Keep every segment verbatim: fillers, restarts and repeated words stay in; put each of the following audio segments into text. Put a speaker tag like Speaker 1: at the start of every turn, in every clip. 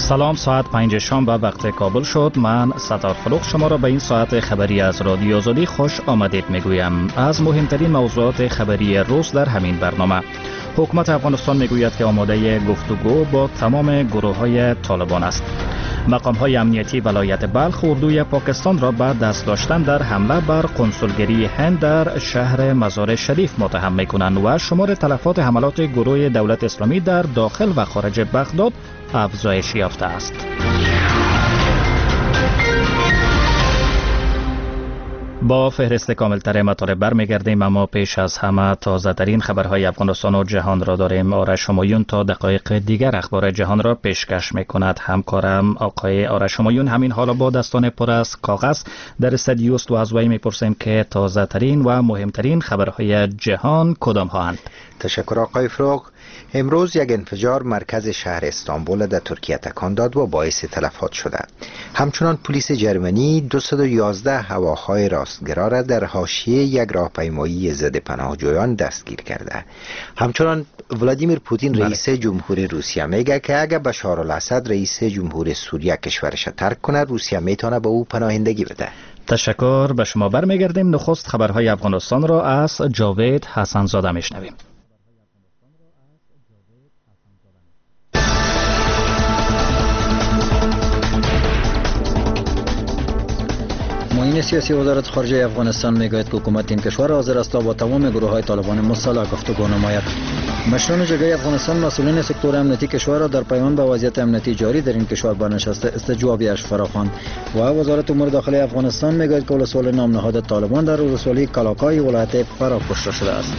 Speaker 1: سلام، ساعت پنج شام به وقت کابل شد. من ستار خلوق شما را به این ساعت خبری از رادیو آزادی خوش آمدید میگویم. از مهمترین موضوعات خبری روز در همین برنامه: حکومت افغانستان میگوید که آماده گفتگو با تمام گروه های طالبان است. مقام های امنیتی ولایت بلخ اردوی پاکستان را به دست داشتن در حمله بر قنسولگری هند در شهر مزار شریف متهم میکنند و شمار تلفات حملات گروه دولت اسلامی در داخل و خارج بغداد افزایش یافته است. با فهرست کاملتر مطالب برمیگردیم، اما پیش از همه تازه ترین خبرهای افغانستان و جهان را داریم. آرش همایون تا دقایق دیگر اخبار جهان را پیشکش میکند. همکارم آقای آرش همایون همین حالا با دستان پر از کاغذ در استودیو است و از وی میپرسیم که تازه ترین و مهمترین خبرهای جهان کدام هاند؟
Speaker 2: تشکر آقای فروغ. امروز یک انفجار مرکز شهر استانبول در ترکیه تکان داد و باعث تلفات شده. همچنان پلیس جرمنی دویست و یازده هواخواه راستگرا را در حاشیه یک راهپیمایی ضد پناهجویان دستگیر کرده. همچنان ولادیمیر پوتین رئیس جمهوری روسیه میگه که اگر بشار الاسد رئیس جمهوری سوریه کشورش ترک کنه، روسیه میتونه به او پناهندگی بده.
Speaker 1: تشکر، به شما برمیگردیم. نخست خبرهای افغانستان را از جاوید حسن زاده میشنویم.
Speaker 3: معین سیاسی وزارت خارجه افغانستان میگوید که حکومت این کشور حاضر است تا با تمام گروه های طالبان مسلح گفتگو نماید. مشران جرگه افغانستان مسئولین سکتور امنیتی کشور را در پیوند با وضعیت امنیتی جاری در این کشور به نشست استجوابیش فراخواند و وزارت امور داخلی افغانستان میگوید که ولسوالی نام نهاد طالبان در ولسوالی کلاکای ولایت فرا کشته شده است.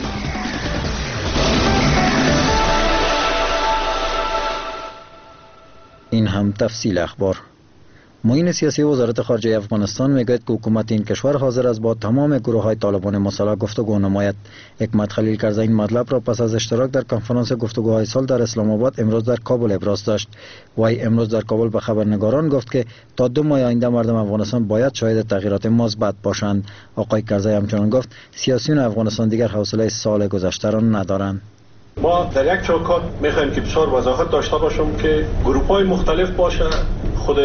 Speaker 3: این هم تفصیل اخبار. معین سیاسی وزارت خارجه افغانستان میگوید که حکومت این کشور حاضر است با تمام گروه های طالبان مسلح گفتگو نماید. حکمت خلیل کرزی این مطلب را پس از اشتراک در کنفرانس گفتگوهای صلح در اسلام آباد امروز در کابل ابراز داشت. وی امروز در کابل به خبرنگاران گفت که تا دو ماه آینده مردم افغانستان باید شاهد تغییرات مثبت باشند. آقای کرزی همچنین گفت سیاسیون افغانستان دیگر حوصله سال گذشته را ندارند.
Speaker 4: ما در یک چوکات میخوایم که بسیار وضاحت داشته باشم که گروه‌های مختلف باشه، خود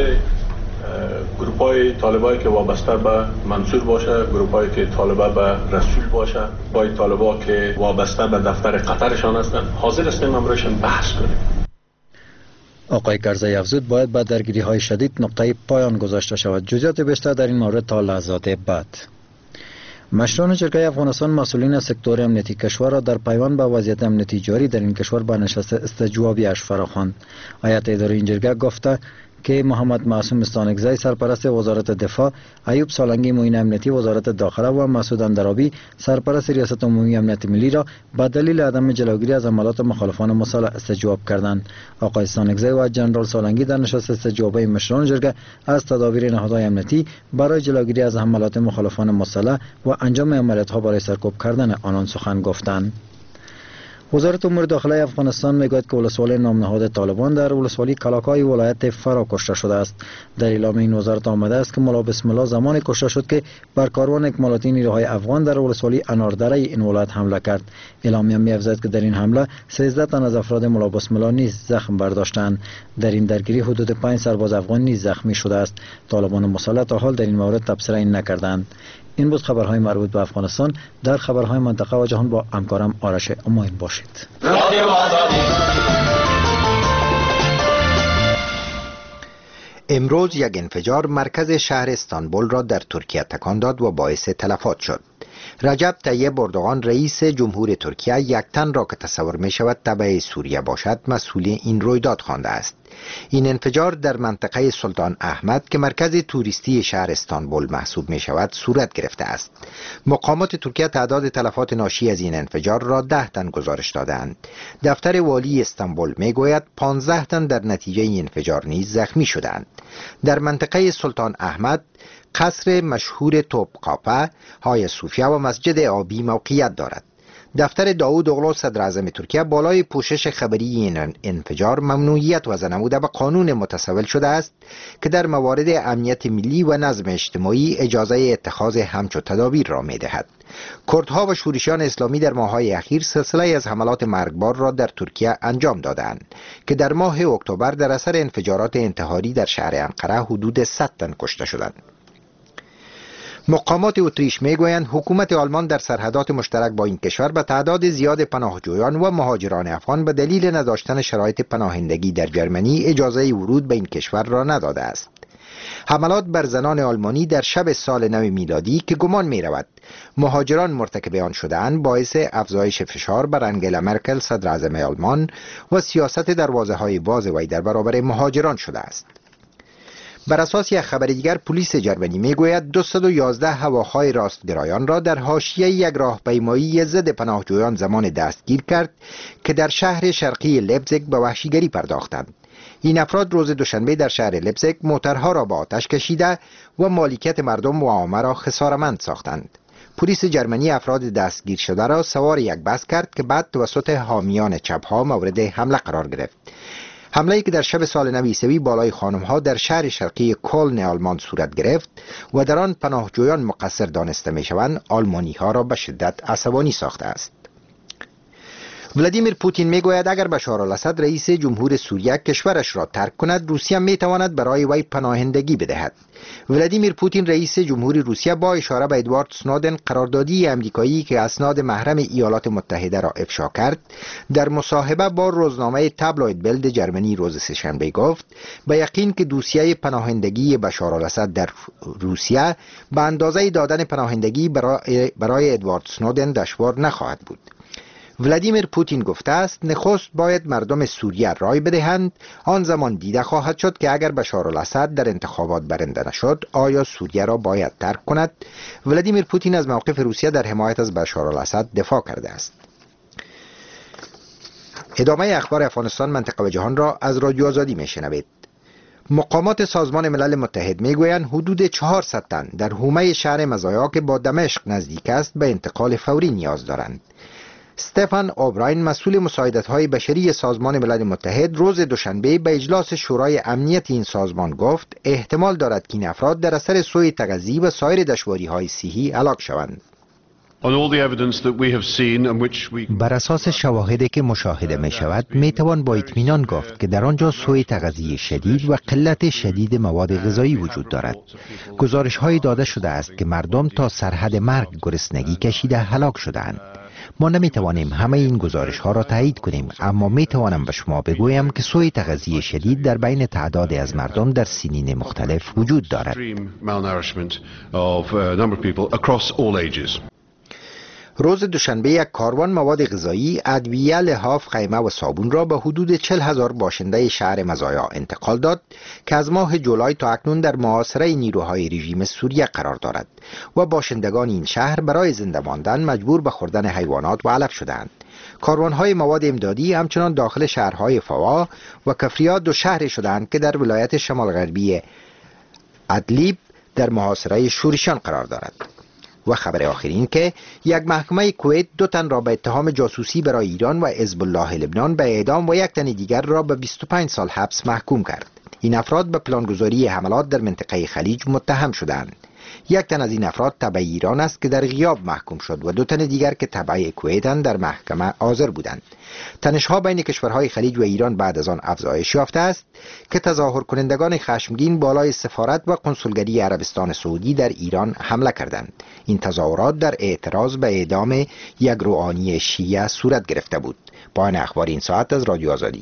Speaker 4: گروه‌های طالبایی که وابسته به منصور باشه، گروه‌هایی که طالبه به رسول باشه، گروه‌های طالبا که وابسته به دفتر قطرشان هستند، حاضر هستیم امروزشان بحث کنیم.
Speaker 3: آقای کرزی افزود باید به درگیری‌های شدید نقطه پایان گذاشته شود. جزئیات بیشتر در این مورد تا لحظات بعد. مشران جرگه افغانستان مسئولین سکتور امنیتی کشور را در پیوند با وضعیت امنیتی جاری در این کشور به نشست استجوابیش فراخواند. هیئت اداره این جرگه گفته که محمد معصوم استانکزی سرپرست وزارت دفاع، ایوب سالنگی معین امنیتی وزارت داخله و مسعود اندرابی سرپرست ریاست عمومی امنیت ملی را به دلیل عدم جلوگیری از حملات مخالفان مسلح استجواب کردند. آقای استانکزی و جنرال سالنگی در نشست استجوابی مشران جرگه از تدابیر نهادهای امنیتی برای جلوگیری از حملات مخالفان مسلح و انجام عملیات‌ها برای سرکوب کردن آنان سخن گفتند. وزارت امور داخلی افغانستان میگوید که ولسوالی نام نهاد طالبان در ولسوالی کلاکای ولایت فرا کشته شده است. در اعلام این وزارت آمده است که ملا بسم الله زمانی کشته شد که بر کاروان اکمالاتی نیروهای افغان در ولسوالی اناردره این ولایت حمله کرد. اعلامیه می‌افزاید که در این حمله سیزده تن از افراد ملا بسم الله نیز زخم برداشتند. در این درگیری حدود پنج سرباز افغان نیز زخمی شده است. طالبان مسلح تا حال در این مورد تبصره نکردند. این بود خبرهای مربوط به افغانستان. در خبرهای منطقه و جهان با همکارم آرش همایون باشید.
Speaker 2: امروز یک انفجار مرکز شهر استانبول را در ترکیه تکان داد و باعث تلفات شد. رجب طیب اردوغان رئیس جمهور ترکیه یک تن را که تصور می شود تبع سوریه باشد مسئول این رویداد خوانده است. این انفجار در منطقه سلطان احمد که مرکز توریستی شهر استانبول محسوب می شود صورت گرفته است. مقامات ترکیه تعداد تلفات ناشی از این انفجار را ده تن گزارش دادند. دفتر والی استانبول می گوید پانزده تن در نتیجه این انفجار نیز زخمی شدند. در منطقه سلطان احمد قصر مشهور توپقاپه، های صوفیه و مسجد آبی موقعیت دارد. دفتر داوود اغلو صدر اعظم ترکیه بالای پوشش خبری این انفجار ممنوعیت وضع نموده به قانون متصول شده است که در موارد امنیت ملی و نظم اجتماعی اجازه اتخاذ همچو تدابیر را می دهد. کردها و شورشیان اسلامی در ماه‌های اخیر سلسله از حملات مرگبار را در ترکیه انجام دادند که در ماه اکتبر در اثر انفجارات انتحاری در شهر انقره حدود صد تن کشته شدند. مقامات اتریش میگویند حکومت آلمان در سرحدات مشترک با این کشور به تعداد زیاد پناهجویان و مهاجران افغان به دلیل نداشتن شرایط پناهندگی در جرمنی اجازه ورود به این کشور را نداده است. حملات بر زنان آلمانی در شب سال نو میلادی که گمان می رود مهاجران مرتکب آن شده‌اند باعث افزایش فشار بر انگلا مرکل صدر اعظم آلمان و سیاست دروازه‌های باز وی در برابر مهاجران شده است. بر اساس یک خبر دیگر پلیس جرمنی میگوید دویست و یازده هواخواه راستگرایان را در حاشیه یک راهپیمایی ضد پناهجویان زمان دستگیر کرد که در شهر شرقی لبزگ به وحشیگری پرداختند. این افراد روز دوشنبه در شهر لبزگ موترها را با آتش کشیده و مالکیت مردم و عامه را خسارمند ساختند. پلیس جرمنی افراد دستگیر شده را سوار یک بس کرد که بعد توسط حامیان چپ‌ها مورد حمله قرار گرفت. حمله‌ای که در شب سال نو عیسوی بالای خانم‌ها در شهر شرقی کلن آلمان صورت گرفت و در آن پناهجویان مقصر دانسته می‌شوند، آلمانی‌ها را به شدت عصبانی ساخته است. ولادیمیر پوتین میگوید اگر بشار الاسد رئیس جمهور سوریه کشورش را ترک کند، روسیه میتواند برای وی پناهندگی بدهد. ولادیمیر پوتین رئیس جمهور روسیه با اشاره به ادوارد سنودن قراردادی امریکایی که اسناد محرم ایالات متحده را افشا کرد، در مصاحبه با روزنامه تابلوید بلد جرمنی روز سه‌شنبه گفت به یقین که دوسیه پناهندگی بشار الاسد در روسیه به اندازه دادن پناهندگی برای, برای ادوارد سنودن دشوار نخواهد بود. ولادیمیر پوتین گفته است نخست باید مردم سوریه رای بدهند، آن زمان دیده خواهد شد که اگر بشار الاسد در انتخابات برنده نشد آیا سوریه را باید ترک کند. ولادیمیر پوتین از موقف روسیه در حمایت از بشار الاسد دفاع کرده است. ادامه اخبار افغانستان، منطقه و جهان را از رادیو آزادی میشنوید. مقامات سازمان ملل متحد میگویند حدود چهارصد تن در حومه شهر مزایا که با دمشق نزدیک است به انتقال فوری نیاز دارند. استفان اوبراین مسئول مساعدت‌های بشری سازمان ملل متحد روز دوشنبه به اجلاس شورای امنیت این سازمان گفت احتمال دارد که این افراد در اثر سوء تغذیه و سایر دشواری‌های صحی هلاک شوند. بر اساس شواهدی که مشاهده می شود می توان با اطمینان گفت که در آنجا سوء تغذیه شدید و قلت شدید مواد غذایی وجود دارد. گزارش های داده شده است که مردم تا سرحد مرگ گرسنگی کشیده هلاک شدند. ما نمی توانیم همه این گزارش ها را تایید کنیم، اما می توانم به شما بگویم که سوء تغذیه شدید در بین تعدادی از مردم در سنین مختلف وجود دارد. روز دوشنبه یک کاروان مواد غذایی، ادویه، لحاف، خیمه و صابون را به حدود چهل هزار باشنده شهر مزایا انتقال داد که از ماه جولای تا اکنون در محاصره نیروهای رژیم سوریه قرار دارد و باشندگان این شهر برای زنده ماندن مجبور به خوردن حیوانات و علف شدند. کاروان‌های مواد امدادی همچنان داخل شهرهای فوا و کفریات دو شهر شدند که در ولایت شمال غربی ادلیب در محاصره شورشیان قرار دارد. و خبر آخر این که یک محکمه کویت دو تن را به اتهام جاسوسی برای ایران و حزب الله لبنان به اعدام و یک تن دیگر را به بیست و پنج سال حبس محکوم کرد. این افراد به پلانگذاری حملات در منطقه خلیج متهم شدند. یک تن از این افراد تبع ایران است که در غیاب محکوم شد و دو تن دیگر که تبع کویتند در محکمه حاضر بودند. تنش‌ها بین کشورهای خلیج و ایران بعد از آن افزایش یافته است که تظاهر کنندگان خشمگین بالای سفارت و کنسولگری عربستان سعودی در ایران حمله کردند. این تظاهرات در اعتراض به اعدام یک روحانی شیعه صورت گرفته بود. پایان اخبار این ساعت از رادیو آزادی.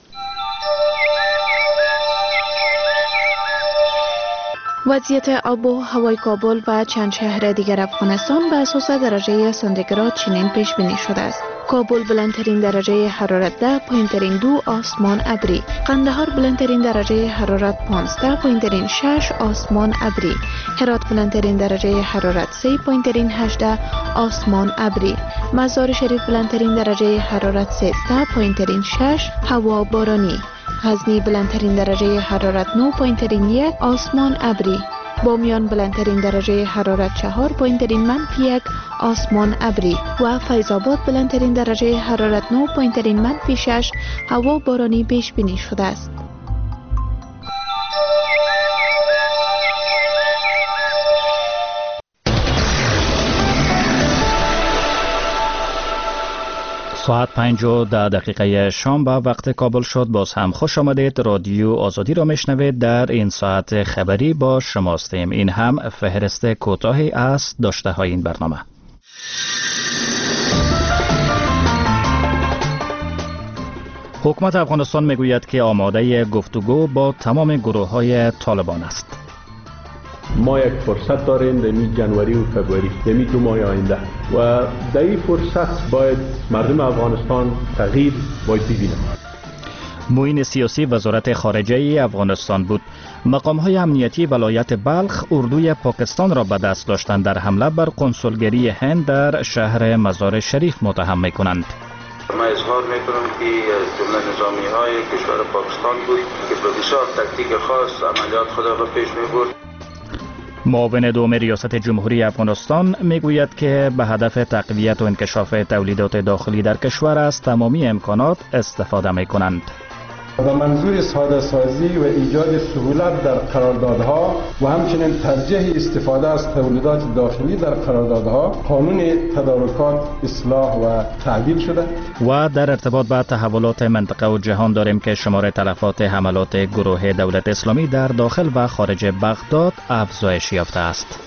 Speaker 5: وضعیت آب و هوای کابل و چند شهر دیگر افغانستان به اساس درجه سانتیگراد چنین پیش بینی شده است. کابل بلندترین درجه حرارت ده، پایینترین دو، آسمان ابری. قندهار بلندترین درجه حرارت پانزده، پایینترین شش، آسمان ابری. هرات بلندترین درجه حرارت سه، پایینترین هجده، آسمان ابری. مزار شریف بلندترین درجه حرارت سیزده، پایینترین شش، هوا بارانی. غزنی بلندترین درجه حرارت نه، پایینترین یک، آسمان ابری. بامیان بلندترین درجه حرارت چهار، پایینترین منفی یک، آسمان ابری. و فیض آباد بلندترین درجه حرارت نه، پایینترین منفی شش، هوا بارانی پیش بینی شده است.
Speaker 1: ساعت پنج و ده دقیقه شام به وقت کابل شد. باز هم خوش آمدید. رادیو آزادی را میشنوید. در این ساعت خبری با شماستیم. این هم فهرست کوتاهی از داشته های این برنامه. حکومت افغانستان میگوید که آماده گفتگو با تمام گروه های طالبان است.
Speaker 4: ما یک فرصت داریم در می جنوری و فبروری، در می دو ماه آینده، و در این فرصت باید مردم افغانستان تغییر باید ببینند.
Speaker 1: معین سیاسی وزارت خارجه افغانستان بود. مقام های امنیتی ولایت بلخ اردوی پاکستان را به دست داشتن در حمله بر قنسولگری هند در شهر مزار شریف متهم می کنند.
Speaker 6: ما اظهار میکنم که جمله نظامی های کشور پاکستان بود که به بسیار تکتیک خاص عملیات خود را پیش می برد.
Speaker 1: معاون دوم ریاست جمهوری افغانستان میگوید که به هدف تقویت و انکشاف تولیدات داخلی در کشور از تمامی امکانات استفاده می کنند.
Speaker 7: به منظور ساده سازی و ایجاد سهولت در قراردادها و همچنین ترجیح استفاده از تولیدات داخلی در قراردادها قانون تدارکات اصلاح و تعدیل شده.
Speaker 1: و در ارتباط با تحولات منطقه و جهان داریم که شمار تلفات حملات گروه دولت اسلامی در داخل و خارج بغداد افزایش یافته است.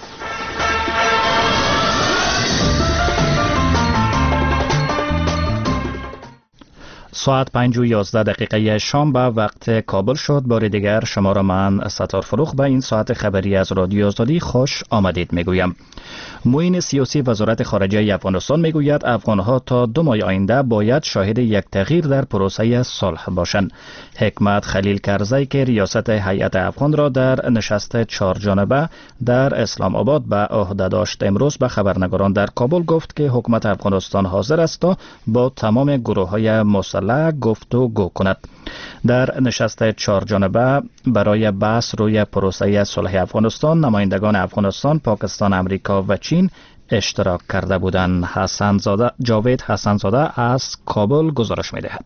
Speaker 1: ساعت پنج و یازده دقیقه شام به وقت کابل شد. بار دیگر شما را من ستار فروخ به این ساعت خبری از رادیو آزادی خوش آمدید میگویم. معین سیاسی وزارت خارجه افغانستان میگوید افغانها تا دو ماه آینده باید شاهد یک تغییر در پروسه صلح باشند. حکمت خلیل کرزی که ریاست هیئت افغان را در نشست چهار جانبه در اسلام آباد به عهده داشت، امروز به خبرنگاران در کابل گفت که حکومت افغانستان حاضر است تا با تمام گروه‌های مسلح گفتگو کند. در نشست چهار جانبه برای بحث روی پروسه صلح افغانستان نمایندگان افغانستان، پاکستان، امریکا و چین اشتراک کرده بودند. حسن زاده جاوید حسن زاده از کابل گزارش می‌دهد.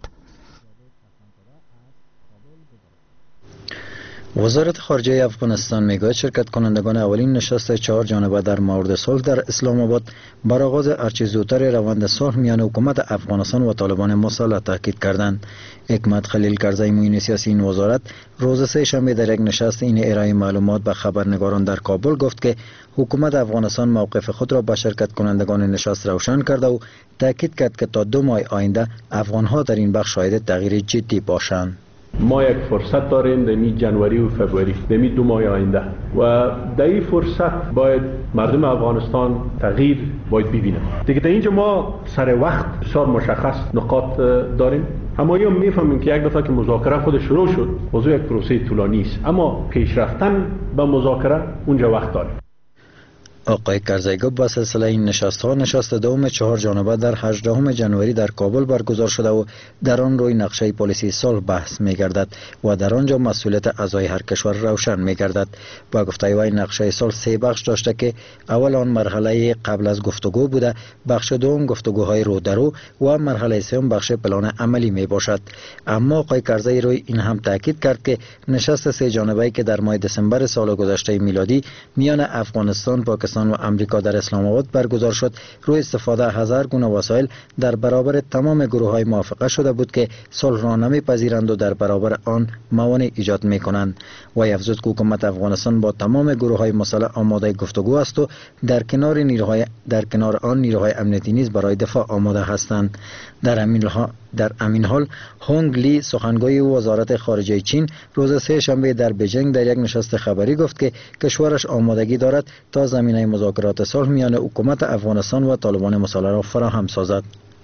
Speaker 3: وزارت خارجه افغانستان میگوید شرکت کنندگان اولین نشست چهار جانبه در مورد صلح در اسلام آباد بر آغاز هرچه زودتر روند صلح میان حکومت افغانستان و طالبان مسلح تاکید کردند. حکمت خلیل کرزی معین سیاسی این وزارت روز سه شنبه در یک نشست این ارائه معلومات به خبرنگاران در کابل گفت که حکومت افغانستان موقف خود را به شرکت کنندگان نشست روشن کرده و تاکید کرد که تا دو ماه آینده افغانها در این بخش شاهد تغییر جدی باشند.
Speaker 4: ما یک فرصت داریم در می جنوری و فبروری، در می دو ماه آینده، و در این فرصت باید مردم افغانستان تغییر باید ببینند. دیگه در اینجا ما سر وقت بسیار مشخص نقاط داریم. اما یا میفهمیم که یک دفعه که مذاکره خود شروع شد موضوع یک پروسه طولانی است، اما پیش رفتن به مذاکره اونجا وقت داره.
Speaker 3: آقای کرزی گفت با سلسله این نشست ها نشست دوم چهار جانبه در هجدهم جنوری در کابل برگزار شده و در آن روی نقشه پالیسی صلح بحث می گردد و در آنجا مسئولیت اعضای هر کشور روشن می گردد. با گفته وی نقشه صلح سه بخش داشته که اول آن مرحله قبل از گفتگو بوده، بخش دوم گفتگوهای رو در رو و مرحله سوم بخش پلان عملی می باشد. اما آقای کرزی روی این هم تاکید کرد که نشست سه جانبه‌ای که در ماه دسامبر سال گذشته میلادی میان افغانستان، پاکستان و امریکا در اسلام آباد برگزار شد روی استفاده هزار گونه وسایل در برابر تمام گروه‌های موافقه شده بود که صلح را نمی‌پذیرند و در برابر آن موانع ایجاد می‌کنند. و افزود که حکومت افغانستان با تمام گروه‌های مسلح آماده گفتگو است و در کنار نیروهای در کنار آن نیروهای امنیتی نیز برای دفاع آماده هستند. در همین در همین حال هونگ لی سخنگوی وزارت خارجه چین روز سه شنبه در بیجینگ در یک نشست خبری گفت که کشورش آمادگی دارد تا زمینه مذاکرات صلح میان حکومت افغانستان و طالبان مسلح را فراهم سازد.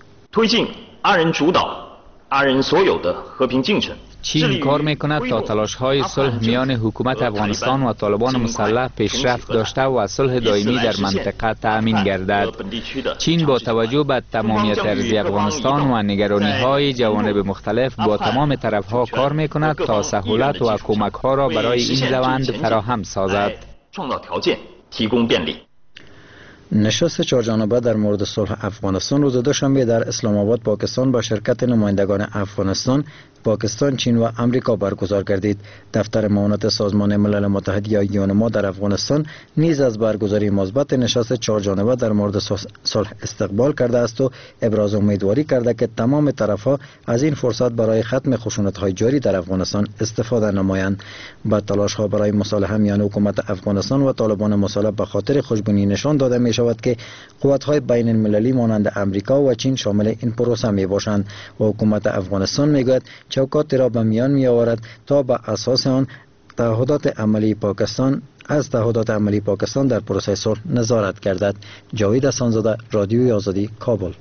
Speaker 8: چین کار میکند تا تلاش های صلح میان حکومت افغانستان و طالبان مسلح پیشرفت داشته و صلح دائمی در منطقه تأمین گردد. چین با توجه به تمامیت ارضی افغانستان و نگرانی های جوانب مختلف با تمام طرف ها کار میکند تا سهولت و کمک ها را برای این روند فراهم سازد.
Speaker 3: نشست چهارجانبه در مورد صلح افغانستان روز دوشنبه در اسلام آباد پاکستان با شرکت نمایندگان افغانستان، پاکستان، چین و امریکا برگزار گردید. دفتر معاونت سازمان ملل متحد یا یونما در افغانستان نیز از برگزاری مثبت نشست چهارجانبه در مورد صلح استقبال کرده است و ابراز امیدواری کرده که تمام طرف‌ها از این فرصت برای ختم خشونت‌های جاری در افغانستان استفاده نمایند. با تلاش‌ها برای مصالحه میان حکومت افغانستان و طالبان مسلح به خاطر خوشبینی نشان داده می شود که قوت‌های بین المللی مانند امریکا و چین شامل این پروسه می باشند و حکومت افغانستان میگوید چوکاتی را به میان می آورد تا به اساس آن تعهدات عملی پاکستان از تعهدات عملی پاکستان در پروسه صلح نظارت گردد. جاوید احسانزاده، رادیوی آزادی، کابل.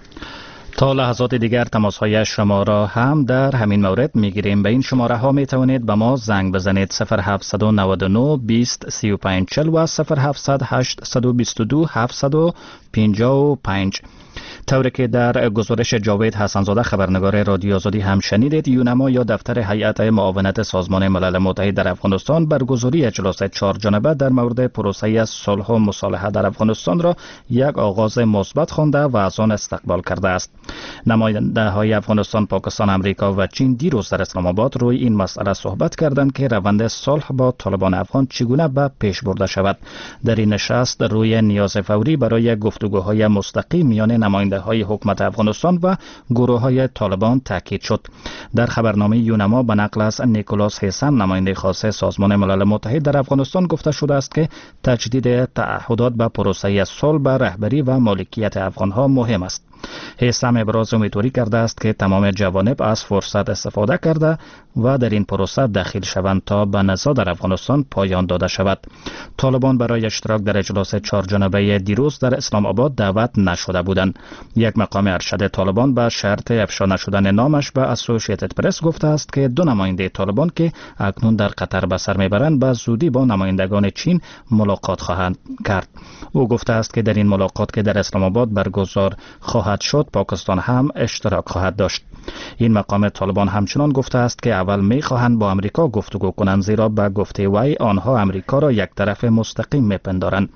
Speaker 1: تا لحظات دیگر تماس‌های شما را هم در همین مورد می‌گیریم. به این شماره ها می توانید به ما زنگ بزنید: صفر هفت نه نه بیست سی و پنج چهل و صفر هفت هشت دو دو هفت پنج پنج. طوری که در گزارش جاوید حسنزاده خبرنگار رادیو آزادی هم شنیدید، یونما یا دفتر هیئت معاونت سازمان ملل متحد در افغانستان برگزاری اجلاس چهار جانبه در مورد پروسه صلح و مصالحه در افغانستان را یک آغاز مثبت خوانده و از آن استقبال کرده است. نماینده های افغانستان، پاکستان، امریکا و چین دیروز در اسلام آباد روی این مسئله صحبت کردند که روند صلح با طالبان افغان چگونه به پیش برده شود. در این نشست روی نیاز فوری برای گفتگوهای مستقیم میان نماینده های حکومت افغانستان و گروه های طالبان تاکید شد. در خبرنامه یونما به نقل از نیکولاس هیسن، نماینده خاص سازمان ملل متحد در افغانستان، گفته شده است که تجدید تعهدات به پروسه صلح به رهبری و مالکیت افغان ها مهم است. هیثم ابراز امیدواری کرده است که تمام جوانب از فرصت استفاده کرده و در این پروسه داخل شوند تا به نزاع در افغانستان پایان داده شود. طالبان برای اشتراک در اجلاس چهار جانبه دیروز در اسلام آباد دعوت نشده بودند. یک مقام ارشد طالبان به شرط افشا نشدن نامش به اسوسییتد پرس گفته است که دو نماینده طالبان که اکنون در قطر به سر میبرند به زودی با نمایندگان چین ملاقات خواهند کرد. او گفته است که در این ملاقات که در اسلام آباد برگزار خواهد شد، پاکستان هم اشتراک خواهد داشت. این مقام طالبان همچنان گفته است که اول می خواهند با امریکا گفتگو کنند، زیرا به گفته وی آنها امریکا را یک طرف مستقیم میپندارند.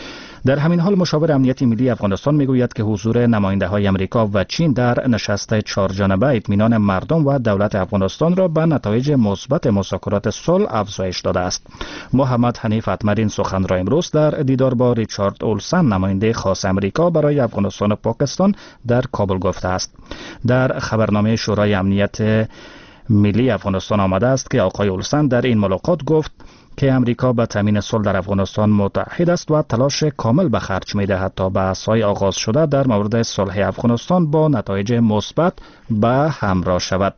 Speaker 1: در همین حال مشاور امنیت ملی افغانستان میگوید که حضور نماینده های امریکا و چین در نشست چهار جانبه اطمینان مردم و دولت افغانستان را به نتایج مثبت مذاکرات صلح افزایش داده است. محمد حنیف اتمر این سخن را امروز در دیدار با ریچارد اولسن، نماینده خاص امریکا برای افغانستان و پاکستان، در کابل گفته است. در خبرنامه شورای امنیت ملی افغانستان آمده است که آقای اولسن در این ملاقات گفت که امریکا به تامین صلح در افغانستان متحد است و تلاش کامل به خرج می‌دهد تا بحث‌های آغاز شده در مورد صلح افغانستان با نتایج مثبت به همراه شود.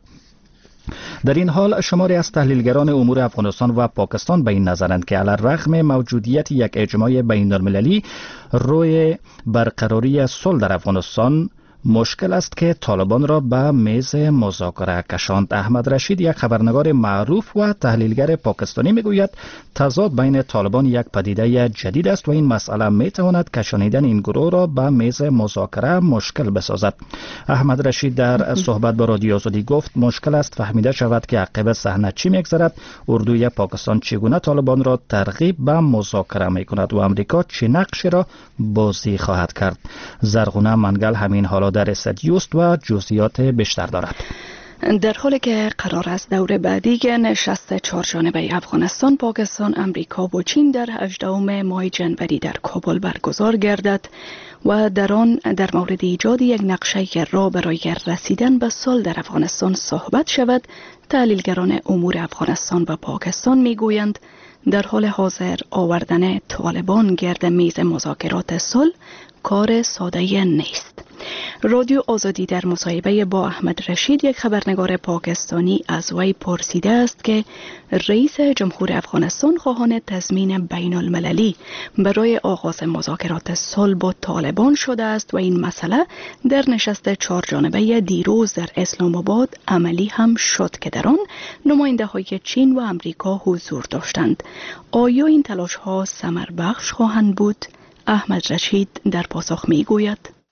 Speaker 1: در این حال شماری از تحلیلگران امور افغانستان و پاکستان به این نظرند که علی‌رغم موجودیت یک اجماع بین‌المللی روی برقراری صلح در افغانستان، مشکل است که طالبان را به میز مذاکره کشاند. احمد رشید، یک خبرنگار معروف و تحلیلگر پاکستانی، میگوید تضاد بین طالبان یک پدیده جدید است و این مسئله میتواند کشانیدن این گروه را به میز مذاکره مشکل بسازد. احمد رشید در صحبت با رادیو آزادی گفت مشکل است فهمیده شود که عقب صحنه چی میگذرد، اردوی پاکستان چگونه طالبان را ترغیب به مذاکره میکند و امریکا چه نقشی را بازی خواهد کرد. زرغونه منگل همین حالا در استدیوست و جزئیات بیشتر دارد.
Speaker 9: در حالی که قرار است دور بعدی نشست چهارجانبه افغانستان، پاکستان، امریکا و چین در هجدهم ماه جنوری در کابل برگزار گردد و در آن در مورد ایجاد یک نقشه راه برای رسیدن به صلح در افغانستان صحبت شود، تحلیلگران امور افغانستان و پاکستان میگویند در حال حاضر آوردن طالبان گرد میز مذاکرات صلح کار ساده نیست. رادیو آزادی در مصاحبه با احمد رشید، یک خبرنگار پاکستانی، از وی پرسیده است که رئیس جمهور افغانستان خواهان تضمین بین المللی برای آغاز مذاکرات صلح با طالبان شده است و این مسئله در نشست چهار جانبه دیروز در اسلام آباد عملی هم شد که در آن نماینده های چین و امریکا حضور داشتند. آیا این تلاش ها ثمر بخش خواهند بود؟ احمد رشید در پاسخ می گوید: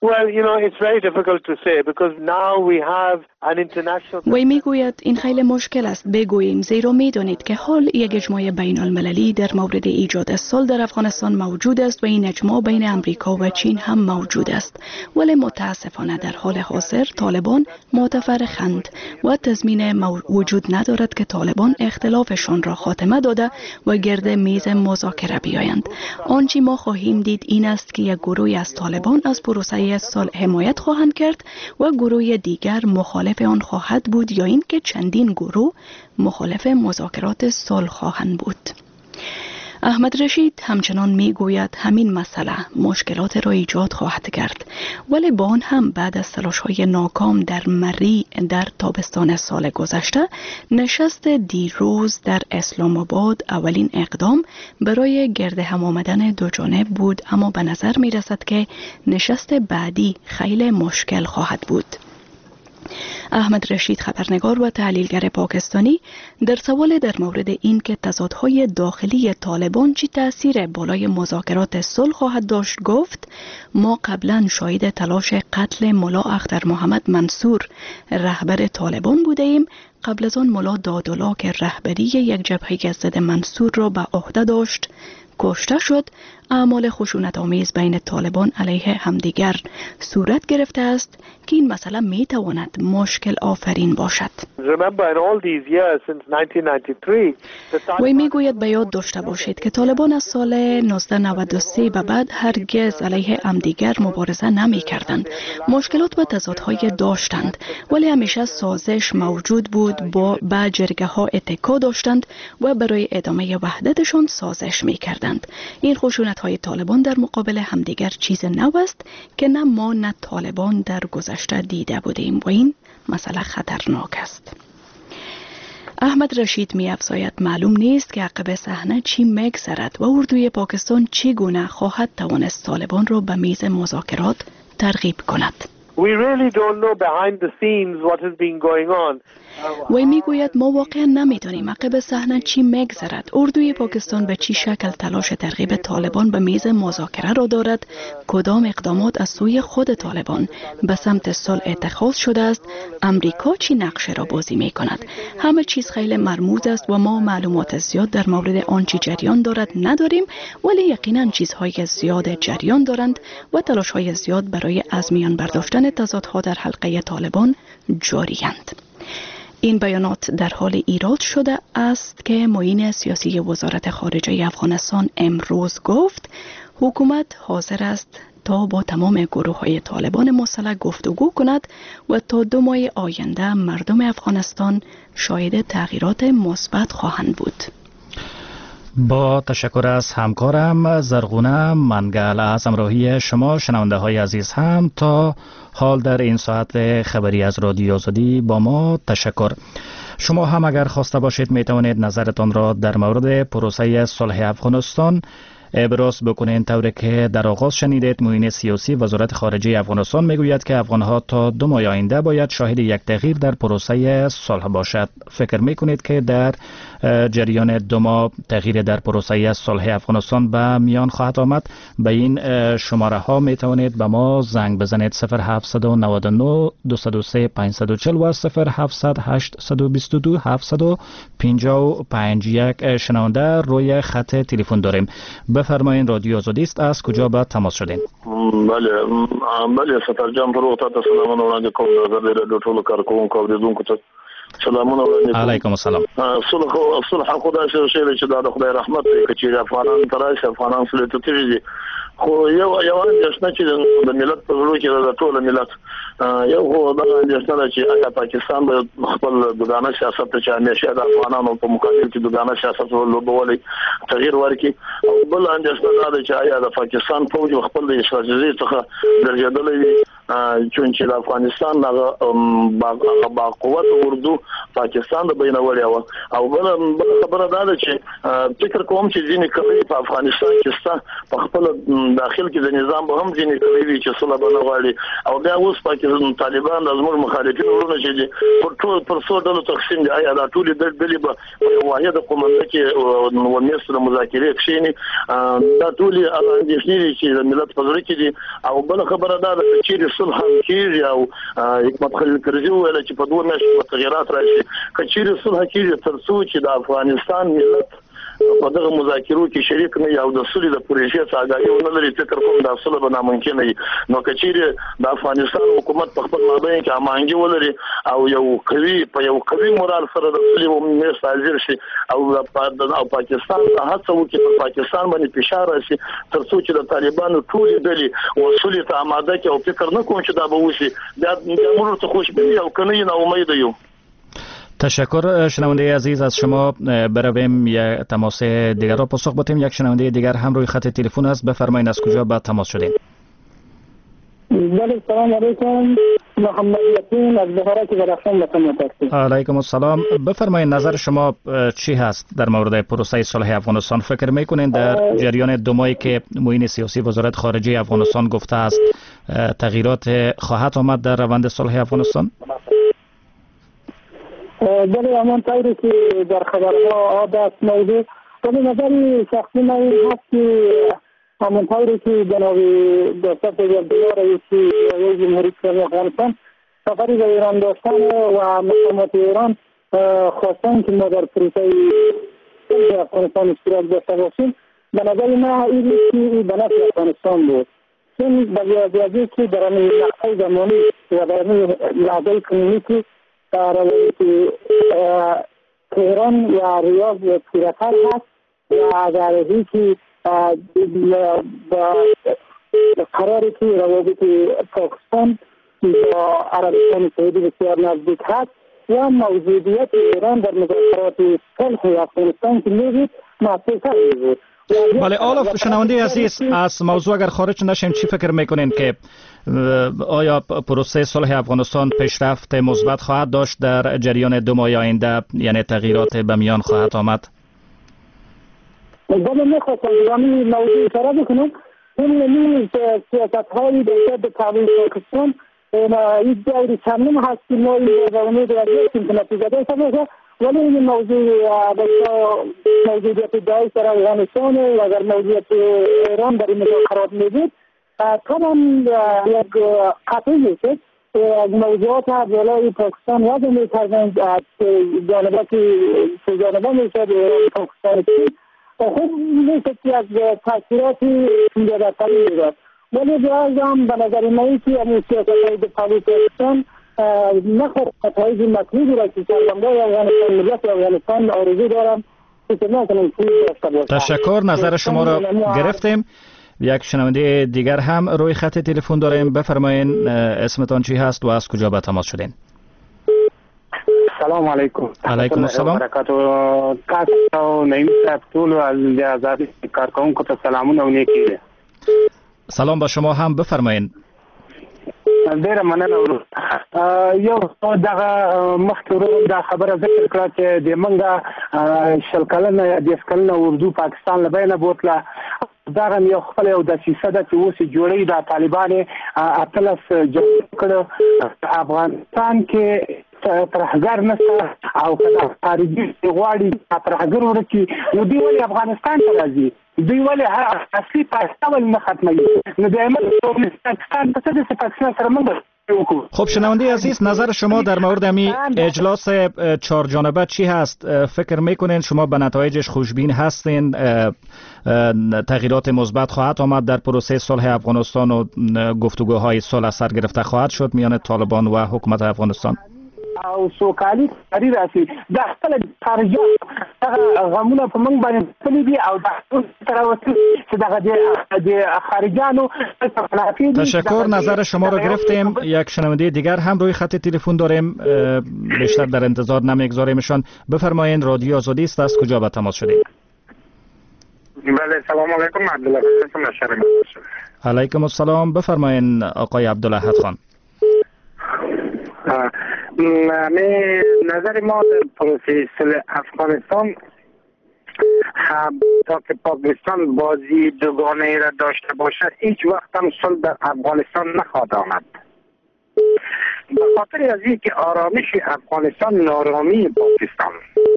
Speaker 10: Well, you know, it's very difficult to say because now we have an international.
Speaker 9: وی میگوید این خیلی مشکل است بگوییم، زیرا میدانید که حال یک اجماع بین المللی در مورد ایجاد صلح در افغانستان موجود است و این اجماع بین امریکا و چین هم موجود است، ولی متاسفانه در حال حاضر طالبان متفرقند و تضمین وجود ندارد که طالبان اختلافشان را خاتمه داده و گرد میز مذاکره بیایند. آنچه ما خواهیم دید این است که یک گروه از طالبان از پروسه صلح حمایت خواهند کرد و گروه دیگر مخالف آن خواهد بود، یا اینکه چندین گروه مخالف مذاکرات صلح خواهند بود. احمد رشید همچنان میگوید همین مسئله مشکلات را ایجاد خواهد کرد، ولی با آن هم بعد از تلاش‌های ناکام در مری در تابستان سال گذشته، نشست دیروز در اسلام آباد اولین اقدام برای گرد هم آمدن دو جانب بود، اما به نظر می رسد که نشست بعدی خیلی مشکل خواهد بود. احمد رشید خبرنگار و تحلیلگر پاکستانی در سوال در مورد این که تضادهای داخلی طالبان چی تأثیر بالای مذاکرات صلح خواهد داشت گفت: ما قبلا شاهد تلاش قتل ملا اختر محمد منصور رهبر طالبان بوده ایم. قبل از آن ملا دادالله که رهبری یک جبهه ضد منصور را به عهده داشت کشته شد. اعمال خشونت آمیز بین طالبان علیه همدیگر صورت گرفته است که این مسئله می تواند مشکل آفرین باشد. وی می گوید به یاد داشته باشید که طالبان از سال نوزده نود و سه به بعد هرگز علیه همدیگر مبارزه نمی کردند. مشکلات و تضادهای داشتند، ولی همیشه سازش موجود بود. با به جرگه ها اتکا داشتند و برای ادامه وحدتشان سازش می کردند. این خشونت های طالبان در مقابل همدیگر چیز نو است که نه ما نه طالبان در گذشته دیده بودیم و این مسئله خطرناک است. احمد رشید می افزاید معلوم نیست که عقب صحنه چی میگذرد و اردوی پاکستان چگونه خواهد توانست طالبان را به میز مذاکرات ترغیب کند.
Speaker 10: We really don't know behind the scenes what has been going on.
Speaker 9: وی میگوید ما واقعا نمیدانیم عقب صحنه چی میگذرد. اردوی پاکستان به چی شکل تلاش ترغیب طالبان به میز مذاکره را دارد، کدام اقدامات از سوی خود طالبان به سمت صلح اتخاذ شده است، امریکا چی نقشه را بازی میکند. همه چیز خیلی مرموز است و ما معلومات زیاد در مورد آنچه جریان دارد نداریم، ولی یقینا چیزهای زیاد جریان دارند و تلاش‌های زیاد برای از میان برداشتن تضادها در حلقه طالبان جاری‌اند. این بیانات در حال ایراد شده است که معین سیاسی وزارت خارجه افغانستان امروز گفت حکومت حاضر است تا با تمام گروه های طالبان مسلح گفتگو کند و تا دو ماه آینده مردم افغانستان شاهد تغییرات مثبت خواهند بود.
Speaker 1: با تشکر از همکارم زرغونه منگل از همراهی شما شنونده های عزیز هم تا حال در این ساعت خبری از رادیو آزادی با ما تشکر. شما هم اگر خواسته باشید می توانید نظرتان را در مورد پروسه صلح افغانستان ابراز بکنید. طوری که در آغاز شنیدید معین سیاسی وزارت خارجه افغانستان میگوید که افغانها تا دو ماه آینده باید شاهد یک تغییر در پروسه صلح باشد. فکر میکنید که در جریان دو ماه تغییر در پروسه صلح افغانستان به میان خواهد آمد؟ به این شماره ها می توانید به ما زنگ بزنید: صفر هفت نه نه دو صفر سه پنج چهار صفر و صفر هفت هشت دو دو هفت پنج پنج یک. شنونده روی خط تلفن داریم. بفرمایید رادیو آزادی است. از کجا به تماس شدین؟
Speaker 11: بله بله ستر جان پروت تا سلام وړاندې کوم د رادیو ټولو کارکونکو اوریدونکو ته سلامونه وړاندې کوم.
Speaker 1: علیکم السلام.
Speaker 11: صلح صلح خدای شي چې د خدای رحمت دی چې افغانان ترای افغانان سره ته تیږي خو یو یو اندېښنه چې د ملت په وړو کې د ټول ملت یو خو د اندېښنه چې آیا پاکستان به خپل دغه سیاست چې همیشه د افغانانو په مقابل کې دغه سیاست ولوبولي تغییر ورکړي، او بل اندېښنه دا ده چې آیا د پاکستان فوج خپل د استراتیژي څخه درجدلې چون چې د افغانستان هغه با قوت اردو پاکستان د بینولې و او بل خبره ده چې فکر کوم چې ځینې کړي په افغانستان کې ستا په خپل داخل کې د نظام به هم ځینې کړي چې صلح بنوالي او بیا اوس پاکستان طالبان د زموږ مخالفین ورونه چې پر ټول پر څو ډول تقسیم دي آیا دا ټول د ډلې په یو واحد قومنده کې و مېستر مذاکرې کښینی دا ټول اندېښنې چې د ملت په زړه کې دي او بل خبره ده چې صلح کېږي او حکمت خلیل کرزي ویل چې په دوه میاشتو تغیرات راشي کچېرې صلح کېږي تر څو چې د افغانستان ملت په دغه مذاکرو کې شریک نه یو د سولې د پروژې څخه آګاهي ونه لري فکر کوم دا صلح به ناممکن وي نو کچېرې د افغانستان حکومت په خپل مابین کې امانګي ولري او یو قوي په یو قوي مورال سره د سولې ومنځ حاضر شي او او پاکستان ته هڅه وکړي په پاکستان باندې فشار راشي تر څو چې د طالبانو ټول ډلې او سولې ته آماده کې او فکر نه کوم چې دا به وشي دا موږ ته خوشبینی او کنه نه امید یو.
Speaker 1: تشکر شنونده عزیز از شما. برویم یک تماس دیگر را پاسخ بدیم. یک شنونده دیگر هم روی خط تلفن است. بفرمایید از کجا به تماس شدین؟
Speaker 12: بله سلام علیکم. محمد یقین از بخارا که درخشان به تماس هستیم.
Speaker 1: علیکم السلام. بفرمایید نظر شما چی هست در مورد پروسه صلح افغانستان؟ فکر میکنین در جریان دو ماهی که معین سیاسی وزارت خارجه افغانستان گفته است تغییرات خواهد آمد در روند صلح افغانستان؟
Speaker 12: بله همان طوری که در خبرها آب است موضوع ولی نظری شخصی من این هست که همان طوری که جناب دکتر عبدالله رئیسی رئیس جمهوری اسلامی افغانستان سفری به ایران داشتن و مقامات ایران خواستن که ما در پروسه افغانستان اشتراک داشته باشیم به نظر من این که به نفع افغانستان بود چون به زیادی که در این لحظه زمانی و در این لحظه کنونی که روابط تهران و ریاض پیرتر هست و در حالی که قراری که روابط پاکستان با عربستان سعودی بسیار نزدیک هست و موجودیت ایران در مذاکرات صلح افغانستان که می‌بود موثرتر می‌بود.
Speaker 1: بله آلاف شنونده عزیز از موضوع اگر خارج نشیم چی فکر میکنین که آیا پروسه صلح افغانستان پیشرفت مثبت خواهد داشت در جریان دو ماه آینده یعنی تغییرات به میان خواهد آمد؟
Speaker 12: بله میخواستم همین موضوع اشاره بکنم این یعنی سیاست های دولت به تابع پاکستان این دوری چندم هست که ما این روانی دیگریم که نتیجه داشته باشه ولی این موضوع موجودیت داعش در افغانستان و اگر موجودیت ایران در این مذاکرات میبود طبعا یک قطعی میشه موضوعات بالای پاکستان وضع میکردن جانبه که سه جانبه میشه به ایران پاکستان چی خب میشه که از تاثیراتی زیادتری میداد ولی باز هم به نظر من که همین سیاست‌های دفاعی پاکستان نخواهد نتایج مطلوبی را که سرمایه افغانستان ملت افغانستان آرزو دارم که نکنم چیزی داشته باشم.
Speaker 1: تشکر نظر شما را گرفتیم. یک شنونده دیگر هم روی خط تلفن داریم. بفرمایید اسمتان چی هست و از کجا به تماس شدین؟
Speaker 13: سلام علیکم.
Speaker 1: علیکم السلام.
Speaker 13: برکاتو تاسو نعیم صاحب ټول از آزادی کارکونکو ته سلامونه او نیکی.
Speaker 1: سلام با شما هم بفرمایید.
Speaker 13: ډیره مننه ورو یو دغه مخکې دا خبره ذکر کړه چې د منګه شل کلنه یا دیس کلنه اردو پاکستان له بینه بوتله دغه یو خپل یو د سیسه ده چې اوس جوړی د طالبان اتلس جوړ کړ افغانستان کې ترهګر نشته او خارجي غواړي ترهګر ورکی نو دی ولې افغانستان ته راځي دوی ولې اصلي پاکستان نه ختموي نو دائما پاکستان څه د پاکستان سره موږ.
Speaker 1: خب شنونده عزیز نظر شما در مورد امی اجلاس چهار جانبه چی هست؟ فکر میکنین شما به نتایجش خوشبین هستین؟ تغییرات مثبت خواهد آمد در پروسه صلح افغانستان و گفتگوهای صلح سر گرفته خواهد شد میان طالبان و حکومت افغانستان؟
Speaker 13: او سوکالی سری راسي د خپل خارجي غمونه په موږ باندې تللی دي او د تر اوسه چې دغه د خارجانو
Speaker 1: تشکر نظر شما رو گرفتیم. یک شنونده دیگر هم روی خط تلفن داریم بیشتر در انتظار نمیگذاریمشان. بفرمایید رادیو آزادی است از کجا به تماس شدید؟
Speaker 14: بله سلام علیکم. عبدالله هستم از شهر مدرسه.
Speaker 1: علیکم السلام. بفرمایین آقای عبدالاحد خان.
Speaker 14: می نظر ما در پروسه صلح افغانستان تا که پاکستان بازی دوگانه را داشته باشد هیچ وقت هم صلح در افغانستان نخواهد آمد. به خاطر از اینکه آرامش افغانستان نارامی پاکستان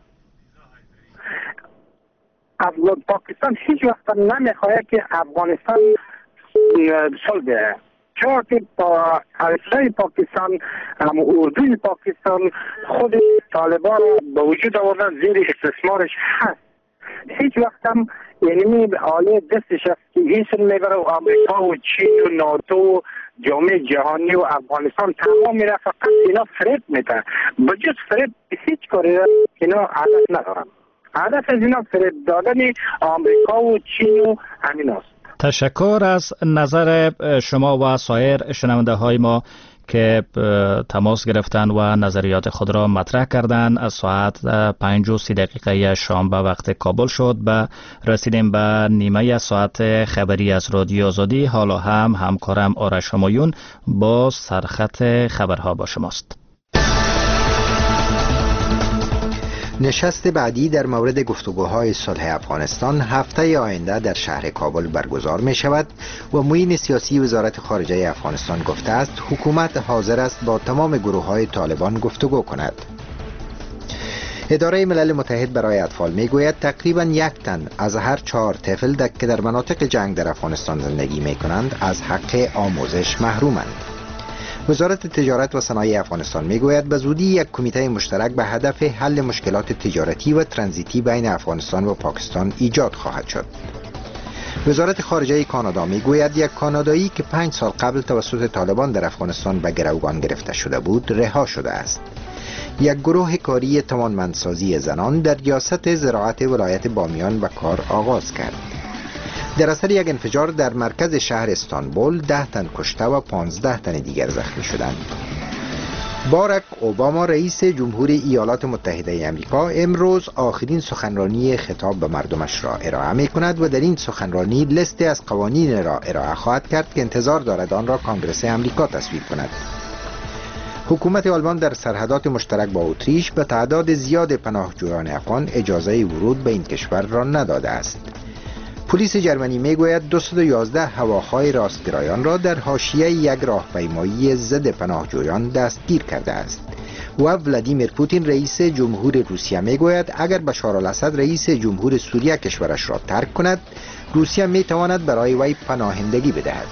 Speaker 14: پاکستان هیچ وقت نمیخواهد که افغانستان صلح ده، چون که با ارتش پاکستان هم اردوی پاکستان خود طالبان به وجود آوردن زیر استثمارش هست. هیچ وقت هم یعنی آله دستش است که ایسن میبره و آمریکا و چین و ناتو جامعه جهانی و افغانستان تمام میره، فقط اینا فریب میده. بجز فریب هیچ کاری اینا عادت ندارن. هدف از اینا فریب دادن آمریکا و چین و همین است.
Speaker 1: تشکر از نظر شما و سایر شنونده های ما که تماس گرفتن و نظریات خود را مطرح کردند. از ساعت پنج و سی دقیقه شام به وقت کابل شد به رسیدیم به نیمه ساعت خبری از رادیو آزادی. حالا هم همکارم آرش همایون با سرخط خبرها با شماست.
Speaker 2: نشست بعدی در مورد گفتگوهای صلح افغانستان هفته آینده در شهر کابل برگزار می شود و معین سیاسی وزارت خارجه افغانستان گفته است حکومت حاضر است با تمام گروه های طالبان گفتگو کند. اداره ملل متحد برای اطفال می گوید تقریبا یک تن از هر چهار طفل که در مناطق جنگ در افغانستان زندگی می کنند از حق آموزش محرومند. وزارت تجارت و صنایع افغانستان میگوید به زودی یک کمیته مشترک به هدف حل مشکلات تجارتی و ترانزیتی بین افغانستان و پاکستان ایجاد خواهد شد. وزارت خارجه کانادا میگوید یک کانادایی که پنج سال قبل توسط طالبان در افغانستان به گروگان گرفته شده بود رها شده است. یک گروه کاری توانمندسازی زنان در ریاست زراعت ولایت بامیان به کار آغاز کرد. در اثر یک انفجار در مرکز شهر استانبول ده تن کشته و پانزده تن دیگر زخمی شدند. باراک اوباما رئیس جمهور ایالات متحده آمریکا امروز آخرین سخنرانی خطاب به مردمش را ارائه می کند و در این سخنرانی لیستی از قوانین را ارائه خواهد کرد که انتظار دارد آن را کانگرس آمریکا تصویب کند. حکومت آلمان در سرحدات مشترک با اتریش به تعداد زیاد پناهجویان افغان اجازه ورود به این کشور را نداده است. پلیس جرمنی میگوید دویست و یازده هواخواه راستگرایان را در حاشیه یک راهپیمایی ضد پناهجویان دستگیر کرده است. و ولادیمیر پوتین رئیس جمهور روسیه میگوید اگر بشار الاسد رئیس جمهور سوریه کشورش را ترک کند روسیه میتواند برای وی پناهندگی بدهد.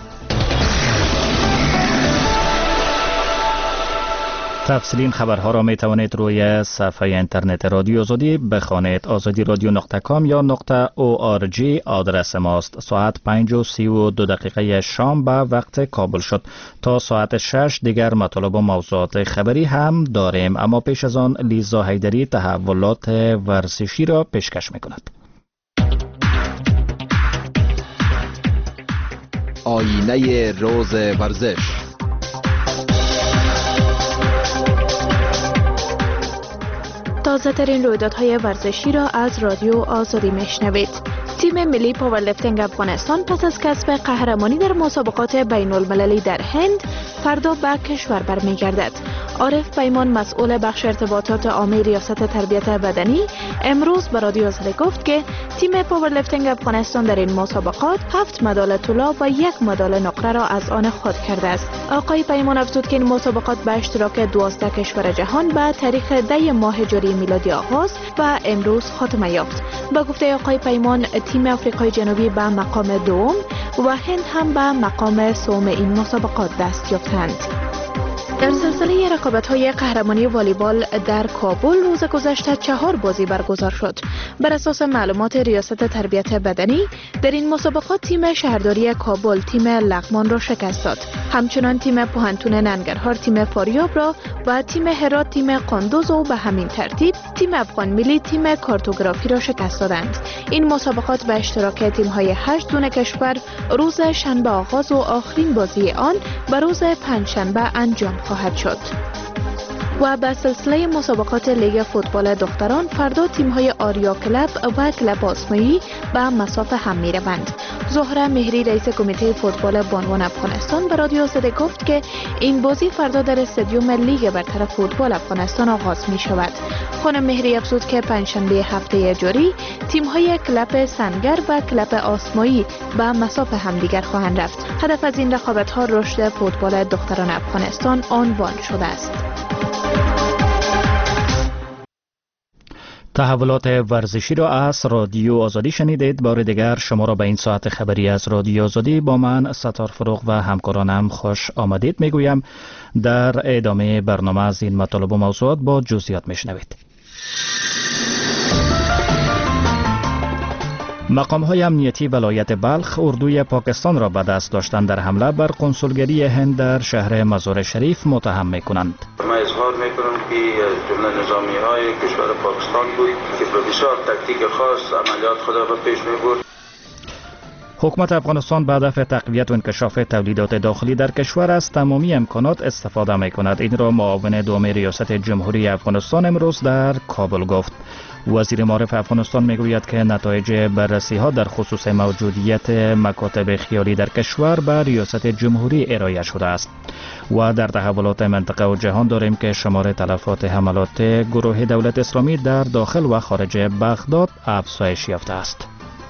Speaker 1: تفصیلی خبرها را می توانید روی صفحه اینترنت رادیو آزادی بخوانید. آزادی رادیو نقطه کام یا نقطه او آر جی آدرس ماست. ساعت پنج و سی و دو دقیقه شام به وقت کابل شد. تا ساعت شش دیگر مطالب و موضوعات خبری هم داریم، اما پیش از آن لیزا حیدری تحولات ورزشی را پیشکش می کند.
Speaker 15: آینه روز ورزش.
Speaker 5: تازه ترین رویدادهای ورزشی را از رادیو آزادی میشنوید. تیم ملی پاورلیفتینگ افغانستان پس از کسب قهرمانی در مسابقات بین المللی در هند فردا به کشور برمیگردد. عارف پیمان مسئول بخش ارتباطات عامه ریاست تربیت بدنی امروز به رادیو آزادی گفت که تیم پاورلیفتینگ افغانستان در این مسابقات هفت مدال طلا و یک مدال نقره را از آن خود کرده است. آقای پیمان افزود که این مسابقات به اشتراک دوازده کشور جهان به تاریخ ده ماه جاری میلادی آغاز و امروز خاتمه یافت. با گفته آقای پیمان تیم آفریقای جنوبی به مقام دوم و هند هم به مقام سوم این مسابقات دست یافتند. در سلسله رقابت‌های قهرمانی والیبال در کابل روز گذشته چهار بازی برگزار شد. بر اساس معلومات ریاست تربیت بدنی در این مسابقات تیم شهرداری کابل تیم لغمان را شکست داد. همچنان تیم پوهنتون ننگرهار تیم فاریاب را و تیم هرات تیم قندوز و به همین ترتیب تیم افغان ملی تیم کارتوگرافی را شکست دادند. این مسابقات به اشتراک تیم‌های هشت دونه کشور روز شنبه آغاز و آخرین بازی آن به روز پنجشنبه انجام خواهد شد. و به سلسله مسابقات لیگ فوتبال دختران فردا تیم‌های آریا کلب و کلب آسمایی به مسافه هم می‌روند. زهره مهری رئیس کمیته فوتبال بانوان افغانستان به رادیو زده گفت که این بازی فردا در استادیوم لیگ برتر فوتبال افغانستان آغاز می‌شود. خانم مهری افزود که پنجشنبه هفته جاری تیم‌های کلب سنگر و کلب آسمایی به مسافه هم دیگر خواهند رفت. هدف از این رقابت‌ها رشد فوتبال دختران افغانستان عنوان شده است.
Speaker 1: تحولات ورزشی را از رادیو آزادی شنیدید. بار دیگر شما را به این ساعت خبری از رادیو آزادی با من ستار فروغ و همکارانم خوش آمدید میگویم. در ادامه برنامه از این مطالب و موضوعات با جزئیات میشنوید. مقام‌های امنیتی ولایت بلخ اردوی پاکستان را به دست داشتن در حمله بر کنسولگری هند در شهر مزار شریف متهم می‌کنند.
Speaker 6: ما اظهار می‌کنم که جمله نظامی‌های کشور پاکستان بود که به بسیار تکتیک خاص عملیات خود را پیش می‌برد.
Speaker 1: حکومت افغانستان به هدف تقویت و انکشاف تولیدات داخلی در کشور از تمامی امکانات استفاده می‌کند. این را معاون دوم ریاست جمهوری افغانستان امروز در کابل گفت. وزیر معارف افغانستان میگوید که نتایج بررسی ها در خصوص موجودیت مکاتب خیالی در کشور به ریاست جمهوری ارائه شده است. و در تحولات منطقه و جهان داریم که شمار تلفات حملات گروه دولت اسلامی در داخل و خارج بغداد افزایش یافته است.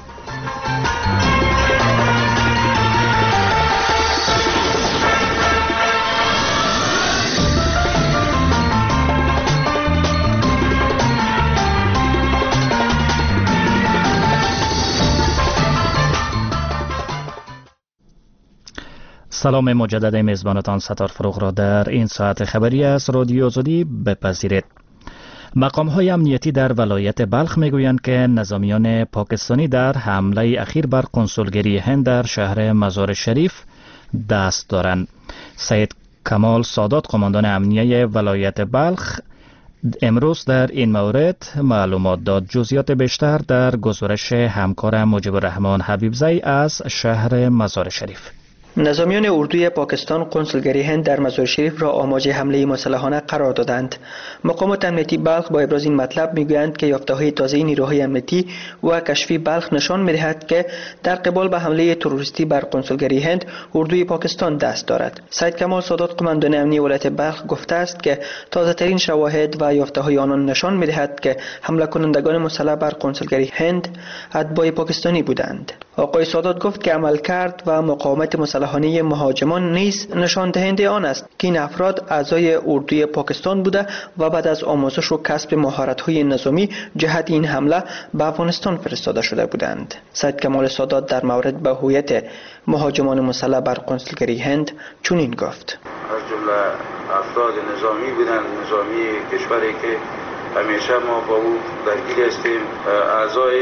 Speaker 1: سلام مجدد میزبانتان ستار فروغ را در این ساعت خبری از رادیو آزادی بپذیرید. مقام‌های امنیتی در ولایت بلخ میگویند که نظامیان پاکستانی در حمله اخیر بر کنسولگری هند در شهر مزار شریف دست دارند. سید کمال سادات قماندان امنیه ولایت بلخ امروز در این مورد معلومات داد. جزئیات بیشتر در گزارش همکار مجیب الرحمن حبیبزی از شهر مزار شریف.
Speaker 16: نظامیان اردوی پاکستان کنسولگری هند در مزار شریف را آماج حمله مسلحانه قرار دادند. مقامات امنیتی بلخ با ابراز این مطلب میگویند که یافته‌های تازه نیروهای امنیتی و کشفی بلخ نشان می‌دهد که در قبال به حمله تروریستی بر کنسولگری هند اردوی پاکستان دست دارد. سید کمال سادات قماندان امنیه ولایت بلخ گفته است که تازه‌ترین شواهد و یافته‌های آنان نشان می‌دهد که حمله کنندگان مسلح بر کنسولگری هند اتباع پاکستانی بودند. آقای سادات گفت که عملکرد و مقاومت مسلحانه مهاجمان نیز نشان دهنده آن است که این افراد اعضای اردوی پاکستان بوده و بعد از آموزش و کسب مهارت‌های نظامی جهت این حمله به افغانستان فرستاده شده بودند. سید کمال سادات در مورد به هویت مهاجمان مسلح بر کنسولگری هند چنین گفت:
Speaker 6: از جمله افراد نظامی بودند، نظامی کشوری که همیشه ما با او درگیر هستیم، اعضای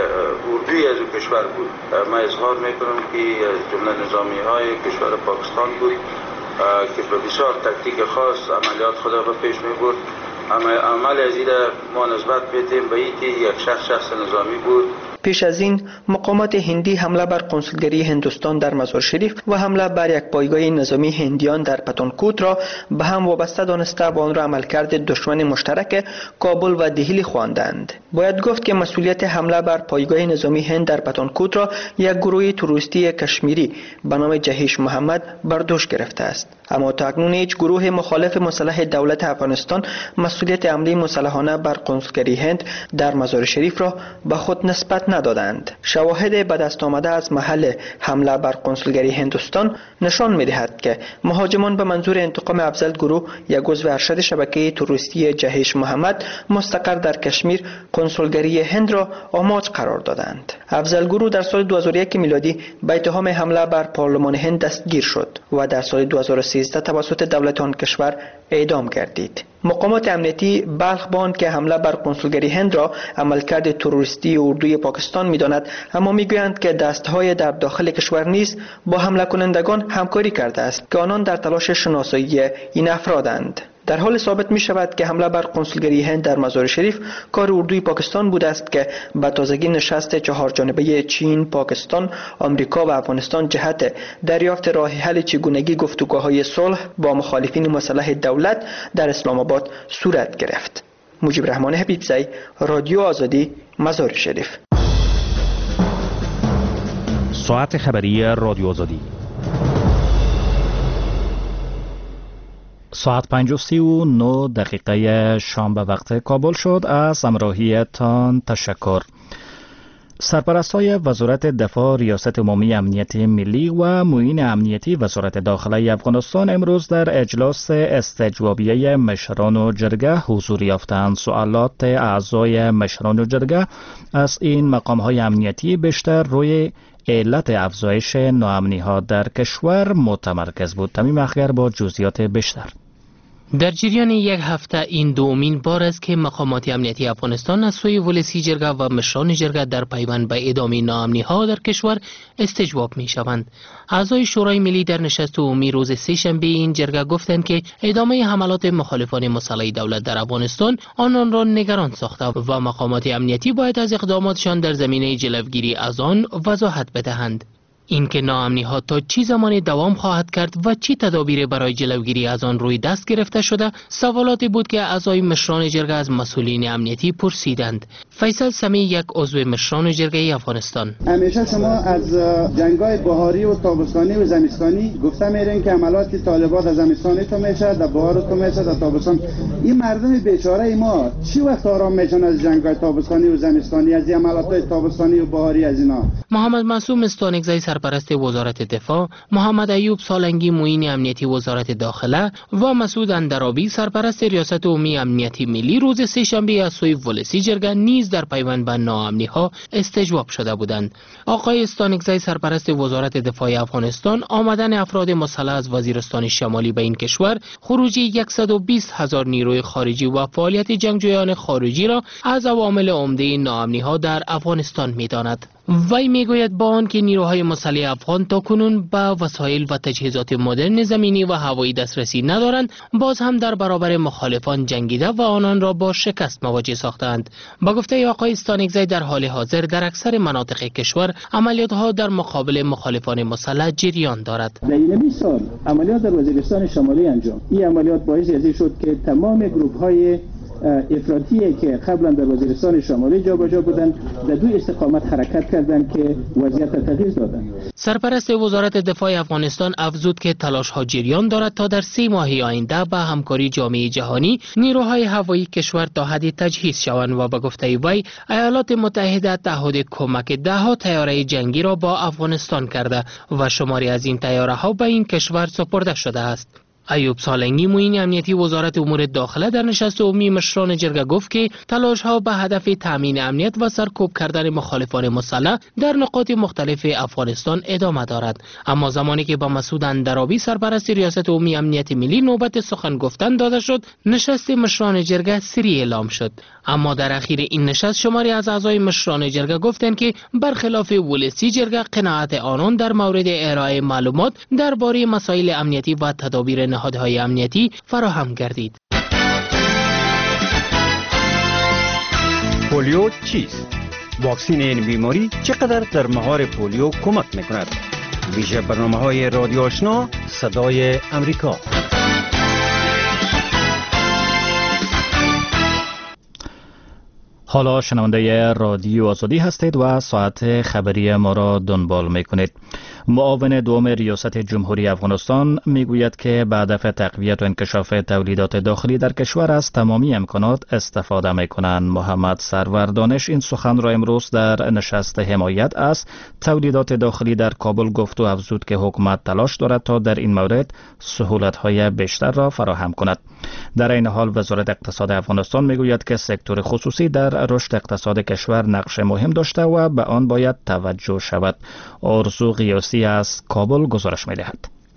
Speaker 6: اردوی از او کشور بود. ما اظهار میکنم که از جمله نظامی های کشور پاکستان بود که به بسیار تکتیک خاص عملیات خود را پیش میبرد. عمل از این ما نسبت میدیم به اینکه یک شخص شخص نظامی بود.
Speaker 16: پیش از این مقامات هندی حمله بر کنسولگری هندوستان در مزار شریف و حمله بر یک پایگاه نظامی هندیان در پتانکوت را به هم وابسته دانسته و آن را عملکرد دشمن مشترک کابل و دهلی خواندند. باید گفت که مسئولیت حمله بر پایگاه نظامی هند در پتانکوت را یک گروه تروریستی کشمیری به نام جهیش محمد بر دوش گرفته است. اما تا اکنون هیچ گروه مخالف مسلح دولت افغانستان مسئولیت حمله مسلحانه بر کنسولگری هند در مزار شریف را به خود نسبت ندادند. شواهد به دست آمده از محل حمله بر کنسولگری هندوستان نشان می‌دهد که مهاجمان به منظور انتقام افضل گروه یک عضو ارشد شبکه تروریستی جهیش محمد مستقر در کشمیر کنسولگری هند را آماج قرار دادند. افضل گروه در سال دو هزار و یک میلادی به اتهام حمله بر پارلمان هند دستگیر شد و در سال دو هزار و سیزده توسط دولت آن کشور اعدام گردید. مقامات امنیتی بلخ باند که حمله بر کنسولگری هند را عملکرد تروریستی اردوی پاکستان می‌داند، اما می‌گویند که دستهای در داخل کشور نیز با حمله کنندگان همکاری کرده است که آنان در تلاش شناسایی این افرادند. در حال ثابت می شود که حمله بر قنسولگری هند در مزار شریف کار اردوی پاکستان بوده است که به تازگی نشست چهار جانبه چین، پاکستان، آمریکا و افغانستان جهت دریافت راه حل چگونگی گفتگوهای صلح با مخالفین مسلح دولت در اسلام آباد صورت گرفت. مجیب رحمان حبیبزی، رادیو آزادی، مزار شریف.
Speaker 1: ساعت خبری رادیو آزادی. ساعت پنج و سی و نه دقیقه شام به وقت کابل شد. از همراهیتان تشکر. سرپرستای وزارت دفاع، ریاست عمومی امنیت ملی و معین امنیتی وزارت داخله افغانستان امروز در اجلاس استجوابیه مشران و جرگه حضور یافتند. سوالات اعضای مشران و جرگه از این مقام‌های امنیتی بیشتر روی علت افزایش ناامنی‌ها در کشور متمرکز بود. تمیم اخگر با جزئیات بیشتر.
Speaker 17: در جریان یک هفته این دومین بار است که مقامات امنیتی افغانستان از سوی ولسی جرگه و مشران جرگه در پیوند به ادامه ناامنی‌ها در کشور استجواب می شوند. اعضای شورای ملی در نشست عمومی روز سه شنبه این جرگه گفتند که ادامه حملات مخالفان مسلح دولت در افغانستان آنان را نگران ساخته و مقامات امنیتی باید از اقداماتشان در زمینه جلوگیری از آن وضاحت بدهند. اینکه ناامنی ها تا چی زمان دوام خواهد کرد و چی تدابیر برای جلوگیری از آن روی دست گرفته شده سوالاتی بود که اعضای مشران جرگه از مسئولین امنیتی پرسیدند. فیصل سمی، یک عضو مشران جرگه افغانستان:
Speaker 18: همیشه شما از جنگ‌های بهاری و تابستانی و زمستانی گفته میرین که عملات طالبان از زمستانی تو میشه، در بهار تو میشه، در تابستان. این مردم بیچاره ما چی وقت آرام میشن از جنگ‌های تابستانی و زمستانی، از عملات تابستانی و بهاری از اینا؟
Speaker 17: محمد معصوم استانکزی، سرپرست وزارت دفاع، محمد ایوب سالنگی، معین امنیتی وزارت داخله و مسعود اندرابی، سرپرست ریاست عمومی امنیتی ملی، روز سه شنبه از سوی ولسی جرگه نیز در پیوند به ناامنی‌ها استجواب شده بودند. آقای استانکزی، سرپرست وزارت دفاع افغانستان، آمدن افراد مسلح از وزیرستان شمالی به این کشور، خروجی صد و بیست هزار نیروی خارجی و فعالیت جنگجویان خارجی را از عوامل عمده ناامنی‌ها در افغانستان می‌داند. وی میگوید با آن که نیروهای مسلح افغان تا کنون به وسایل و تجهیزات مدرن زمینی و هوایی دسترسی ندارند، باز هم در برابر مخالفان جنگیده و آنان را با شکست مواجه ساختند. با گفته آقای استانکزی، در حال حاضر در اکثر مناطق کشور عملیات‌ها در مقابل مخالفان مسلح جریان دارد.
Speaker 18: در این بیست سال عملیات در وزیرستان شمالی انجام، این عملیات باعث ازی شد که تمام گروه‌های افراطی که قبلا در وزیرستان شمالی جابجا بودند در دو استقامت حرکت کردند که وضعیت تغییر دادند.
Speaker 17: سرپرست وزارت دفاع افغانستان افزود که تلاش ها جریان دارد تا در سه ماه آینده با همکاری جامعه جهانی نیروهای هوایی کشور تا حدی تجهیز شوند و به گفته وی ایالات متحده تعهد کمک ده ها طیاره جنگی را با افغانستان کرده و شماری از این طیاره ها به این کشور سپرده شده است. ایوب سالنگی، معین امنیتی وزارت امور داخله، در نشست عمومی مشران جرگه گفت که تلاش ها به هدف تامین امنیت و سرکوب کردن مخالفان مسلح در نقاط مختلف افغانستان ادامه دارد. اما زمانی که با مسعود اندرابی، سرپرست ریاست عمومی امنیت ملی، نوبت سخن گفتن داده شد، نشست مشران جرگه سری اعلام شد. اما در اخیر این نشست شماری از اعضای مشران جرگه گفتند که برخلاف ولسی جرگه قناعت آنان در مورد ارائه معلومات درباره مسائل امنیتی و تدابیر نهادهای امنیتی فراهم گردید.
Speaker 19: پولیو چیست؟ واکسین این بیماری چقدر در مهار پولیو کمک میکند؟ ویژه برنامه‌های رادیو آشنا، صدای امریکا.
Speaker 1: حالا شنونده رادیو آزادی هستید و ساعت خبری ما را دنبال میکنید. معاون دوم ریاست جمهوری افغانستان میگوید که به هدف تقویت و انکشاف تولیدات داخلی در کشور از تمامی امکانات استفاده میکنند. محمد سرور دانش این سخن را امروز در نشست حمایت از تولیدات داخلی در کابل گفت و افزود که حکومت تلاش دارد تا در این مورد سهولت‌های بیشتر را فراهم کند. در این حال وزارت اقتصاد افغانستان میگوید که سکتور خصوصی در رشد اقتصاد کشور نقش مهم داشته و به آن باید توجه شود. آرزو قیاسی از کابل گزارش می‌دهد.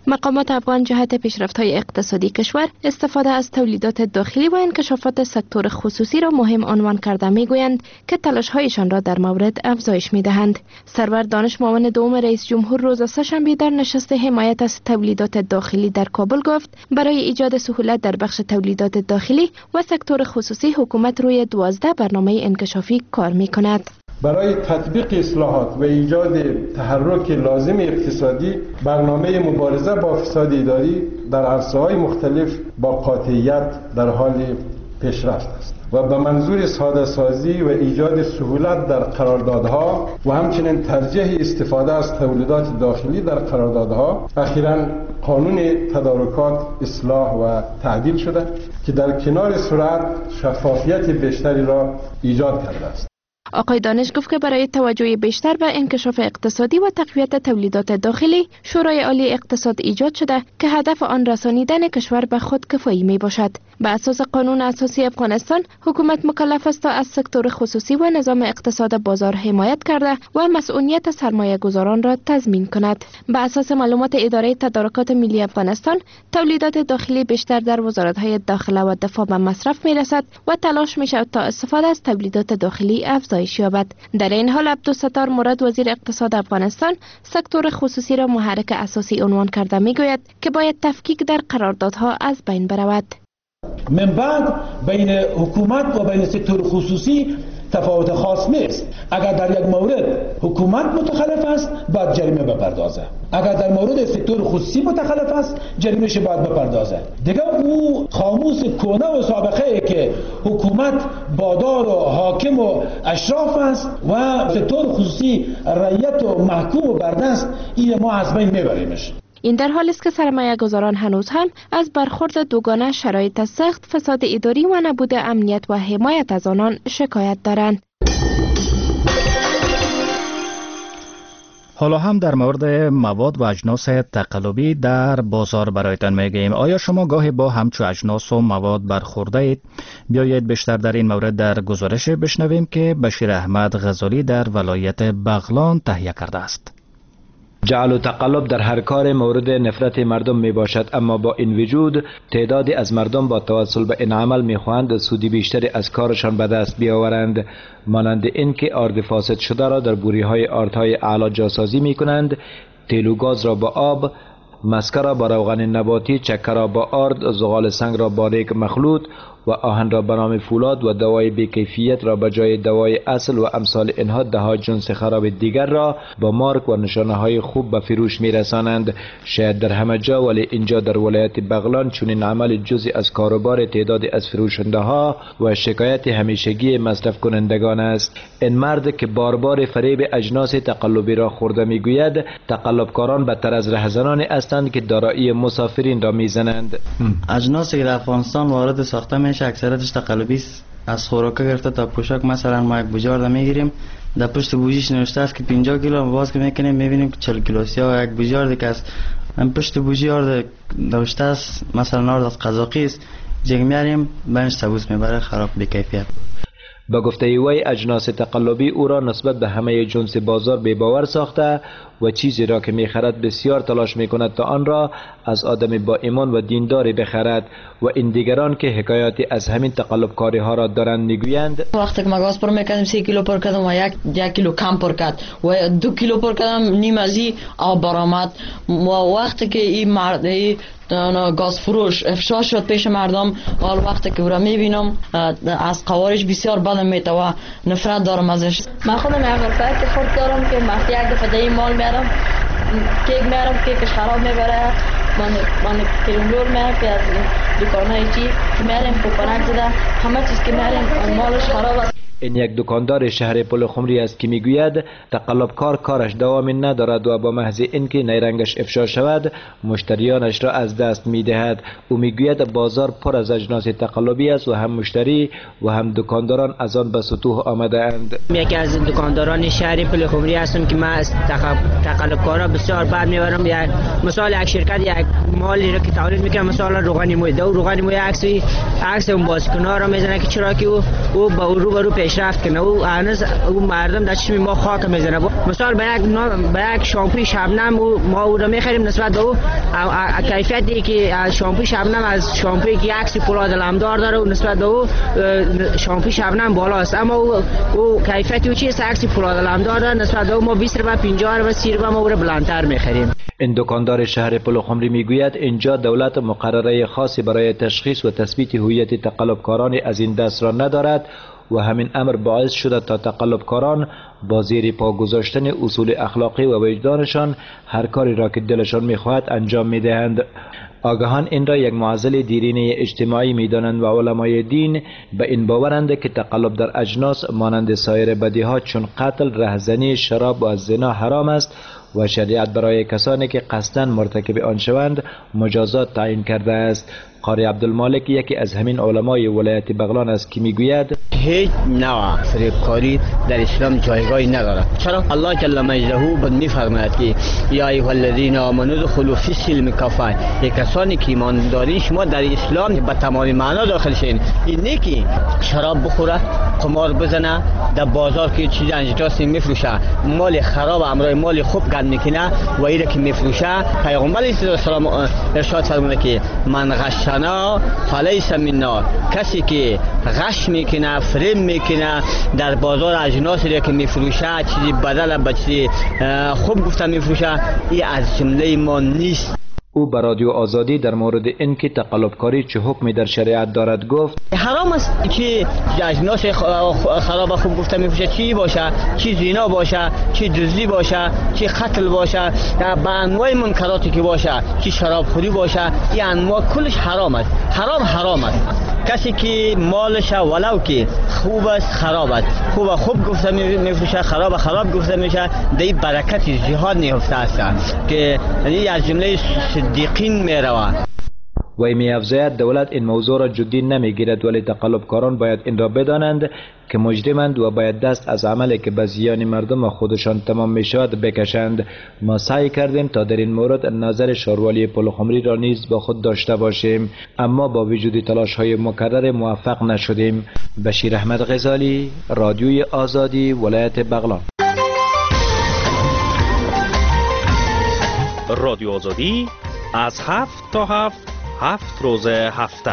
Speaker 5: مقامات افغان جهت پیشرفت‌های اقتصادی کشور، استفاده از تولیدات داخلی و انکشافات سکتور خصوصی را مهم عنوان کرده می‌گویند که تلاش‌هایشان را در مورد افزایش می‌دهند. سرور دانش معاون دوم رئیس جمهور روز سه‌شنبه در نشست حمایت از تولیدات داخلی در کابل گفت برای ایجاد سهولت در بخش تولیدات داخلی و سکتور خصوصی حکومت روی دوازده برنامه انکشافی کار می‌کند.
Speaker 7: برای تطبیق اصلاحات و ایجاد تحرک لازم اقتصادی، برنامه مبارزه با فساد اداری در عرصه‌های مختلف با قاطعیت در حال پیشرفت است و به منظور ساده سازی و ایجاد سهولت در قراردادها و همچنین ترجیح استفاده از تولیدات داخلی در قراردادها، اخیراً قانون تدارکات اصلاح و تعدیل شده که در کنار سرعت شفافیت بیشتری را ایجاد کرده است.
Speaker 5: آقای دانش گفت که برای توجه بیشتر به انکشاف اقتصادی و تقویت تولیدات داخلی، شورای عالی اقتصاد ایجاد شده که هدف آن رسانیدن کشور به خودکفایی می باشد. به اساس قانون اساسی افغانستان، حکومت مکلف است تا از سکتور خصوصی و نظام اقتصاد بازار حمایت کرده و مسئولیت سرمایه گذاران را تضمین کند. به اساس معلومات اداره تدارکات ملی افغانستان، تولیدات داخلی بیشتر در وزارت‌های داخله و دفاع به مصرف می رسد و تلاش می شود تا استفاده از تولیدات داخلی افزایش یابد. در این حال عبدالستار مراد وزیر اقتصاد افغانستان سکتور خصوصی را محرک اساسی عنوان کرده می گوید که باید تفکیک در قراردادها از بین برود.
Speaker 20: من بعد بین حکومت و بین سکتور خصوصی تفاوت خاص نیست. اگر در یک مورد حکومت متخلف است باید جریمه بپردازه، اگر در مورد سکتور خصوصی متخلف است جریمهش باید بپردازه. دیگه او خاموس کونه و سابقه ای که حکومت بادار و حاکم و اشراف است و سکتور خصوصی رعیت و محکوم و بردست، این ما از بین میبریمش.
Speaker 5: این در حالی است که سرمایه گذاران هنوز هم از برخورد دوگانه، شرایط سخت، فساد اداری و نبود امنیت و حمایت از آنان شکایت دارند.
Speaker 1: حالا هم در مورد مواد و اجناس تقلبی در بازار برایتان میگیم. آیا شما گاهی با همچو اجناس و مواد برخورده اید؟ بیایید بیشتر در این مورد در گزارش بشنویم که بشیر احمد غزالی در ولایت بغلان تهیه کرده است.
Speaker 21: جعل و تقلب در هر کار مورد نفرت مردم می باشد، اما با این وجود تعدادی از مردم با توسل به این عمل می خواهند سودی بیشتری از کارشان به دست بیاورند، مانند این که آرد فاسد شده را در بوری های آرد های اعلی جاسازی می کنند، تیل و گاز را با آب، مسکه را با روغن نباتی، چکه را با آرد، زغال سنگ را با ریگ مخلوط و آهن را به نام فولاد و دوای بیکیفیت را به جای دوای اصل و امثال اینها دهها جنس خراب دیگر را با مارک و نشانه های خوب به فروش می رسانند. شاید در همه جا، ولی اینجا در ولایت بغلان چنین عمل جزئی از کاروبار تعدادی از فروشنده ها و شکایت همیشگی مصرف کنندگان است. این مرد که بار بار فریب اجناس تقلبی را خورده می گوید تقلبکاران بدتر از رهزنانی هستند که دارایی مسافرین را می زنند.
Speaker 22: اجناسی که در افغانستان وارد ساخته میشه اکثریتش تقلبی است. از خوراکه گرفته تا پوشاک، مثلا ما یک بوجی آرد میگیریم، در پشت بوجیش نوشته است که پنجاه کیلو، باز که میکنیم میبینیم که چهل کیلو است. یا یک بوجی آرد که از پشت بوجی آرد نوشته است مثلا آرد از قزاقی است، جنگ میاریم بنش سبوس میبره، خراب بی‌کیفیت.
Speaker 21: با گفته وی اجناس تقلبی او را نسبت به همه جنس بازار بی‌باور ساخته و چیزی را که میخرد بسیار تلاش میکند تا آن را از آدم با ایمان و دینداری بخرد و این دیگران که حکایاتی از همین تقلبکاری ها را دارند میگویند
Speaker 23: وقتی که ما گاز پر میکردیم سه کیلو پر کردم و یک یک کیلو کم پر کرد و دو کیلو پر کردم نیم از این آب برآمد و وقتی که این مرد گاز فروش افشا شد پیش مردم، حال وقتی که او را میبینم از قوارش بسیار بدم میاد و نفرت دارم ازش.
Speaker 24: من خودم یک غرفه که خود دارم که وقتی یک دفعه این مال میارم کیک میارم، کیکش خراب میبره، من من کریملور میارم که از دکانهای چی میارم کوپنک زده همه چیز که میارم مالش خراب است.
Speaker 21: این یک دکاندار شهر پل خمری است که میگوید تقلبکار کارش دوام ندارد و با محض اینکه نیرنگش افشا شود مشتریانش را از دست میدهد. او میگوید بازار پر از اجناس تقلبی است و هم مشتری و هم دکانداران از آن به سطوح آمده اند.
Speaker 25: یکی از دکانداران شهر پل خمری هستم که من از تقلبکارا بسیار بد میبرم. یک مثال یک شرکت یک مالی را که تولید میکنه، مثلا روغن موی، دو روغن موی عکس عکس اون بازیکن را میزنه که چرا که او او با رو برو پیش پیشرفت کنه. او هنوز او مردم در چشم ما خاک میزنه. مثال به یک به یک شامپوی شبنم ما او را میخریم نسبت به او کیفیتی که از شامپوی شبنم از شامپویی که عکس پولاد لمدار داره و نسبت به او شامپوی شبنم بالاست، اما او او کیفیتی او چیست عکس پولاد لمدار داره نسبت به او ما بیست و پنجاه و سی روپیه ما او را بلندتر میخریم.
Speaker 21: این دکاندار شهر پلخمری میگوید اینجا دولت مقرره خاصی برای تشخیص و تثبیت هویت تقلبکاران از این دست را ندارد و همین امر باعث شده تا تقلبکاران با زیر پا گذاشتن اصول اخلاقی و وجدانشان هر کاری را که دلشان میخواهد انجام میدهند. آگاهان این را یک معضل دیرینه اجتماعی میدانند و علمای دین به این باورند که تقلب در اجناس مانند سایر بدیها چون قتل، رهزنی، شراب و زنا حرام است و شریعت برای کسانی که قصداً مرتکب آن شوند مجازات تعیین کرده است. قاری عبدالمالک یکی از همین علمای ولایت بغلان است که میگوید
Speaker 3: هیچ نوع فریبکاری در اسلام جایگاهی ندارد. چرا الله جل مجده بد میفرماید که یا ایها الذین آمنوا ادخلوا فی السلم کافه، یک کسانی که ایمان دارین شما در اسلام به تمام معنا داخل شین. این نه که شراب بخوره، قمار بزنه، در بازار که چیز انجاسی میفروشه، مال خراب امرای مال خوب گند میکنه و ایره که میفروشه. پیغمبر علیه السلام ارشاد فرموده که من غشنا فلیس منا، کسی که غش میکنه، فریب میکنه، در بازار اجناسی که میفروشه چیزی بدل به چیزی خوب گفته میفروشه، این از جمله ما نیست.
Speaker 21: او به رادیو آزادی در مورد اینکه تقلبکاری چه حکمی در شریعت دارد گفت
Speaker 3: حرام است که اجناس خراب خوب گفته میفروشه، چی باشه، چی زنا باشه، چی دزدی باشه، چی قتل باشه، با انواع منکراتی که باشه، چی شراب خوری باشه، این انواع کلش حرام است. حرام حرام است. کسی که مالش ولو که خوب است خراب است، خوب خوب گفته میفروشه، خراب خراب گفته میشه، دی برکت جهاد نهفته است که یعنی از جمله صدیقین میروند.
Speaker 21: وی می افزاید دولت این موضوع را جدی نمیگیرد، ولی تقلبکاران باید این را بدانند که مجرمند و باید دست از عملی که به زیان مردم و خودشان تمام می شود بکشند. ما سعی کردیم تا در این مورد نظر شاروالی پلخمری را نیز با خود داشته باشیم، اما با وجود تلاش های مکرر موفق نشدیم. بشیر احمد غزالی، رادیوی آزادی، ولایت بغلان.
Speaker 1: رادیو آزادی از هفت تا هفت هفت روز هفته.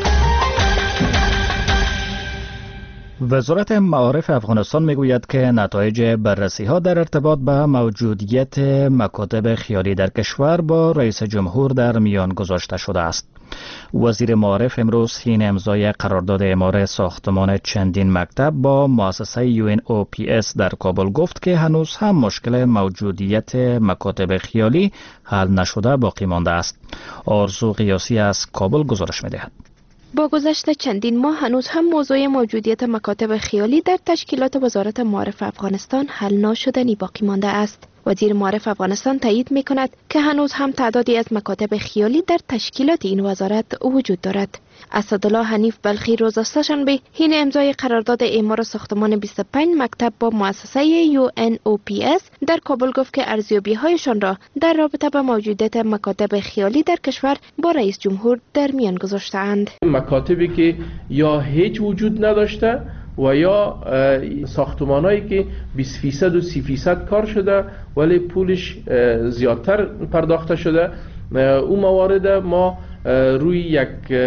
Speaker 1: وزارت معارف افغانستان میگوید که نتایج بررسی ها در ارتباط به موجودیت مکاتب خیالی در کشور با رئیس جمهور در میان گذاشته شده است. وزیر معارف امروز حین امضای قرارداد اعمار ساختمان چندین مکتب با مؤسسه یو ان او پی اس در کابل گفت که هنوز هم مشکل موجودیت مکاتب خیالی حل نشده باقی مانده است. آرزو قیاسی از کابل گزارش می‌دهد.
Speaker 5: با گذشت چندین ماه هنوز هم موضوع موجودیت مکاتب خیالی در تشکیلات وزارت معارف افغانستان حل ناشدنی باقی مانده است. وزیر معارف افغانستان تایید می کند که هنوز هم تعدادی از مکاتب خیالی در تشکیلات این وزارت وجود دارد. اسدالله حنیف بلخی روز سه‌شنبه حین امضای قرارداد اعمار ساختمان بیست و پنج مکتب با مؤسسه یو ان او پی اس در کابل گفت که ارزیابی هایشان را در رابطه با موجودیت مکاتب خیالی در کشور با رئیس جمهور در میان گذاشته‌اند.
Speaker 4: مکاتبی که یا هیچ وجود نداشته و یا ساختمانایی که بیست فیصد و سی فیصد کار شده ولی پولش زیادتر پرداخته شده، اون موارد ما روی یک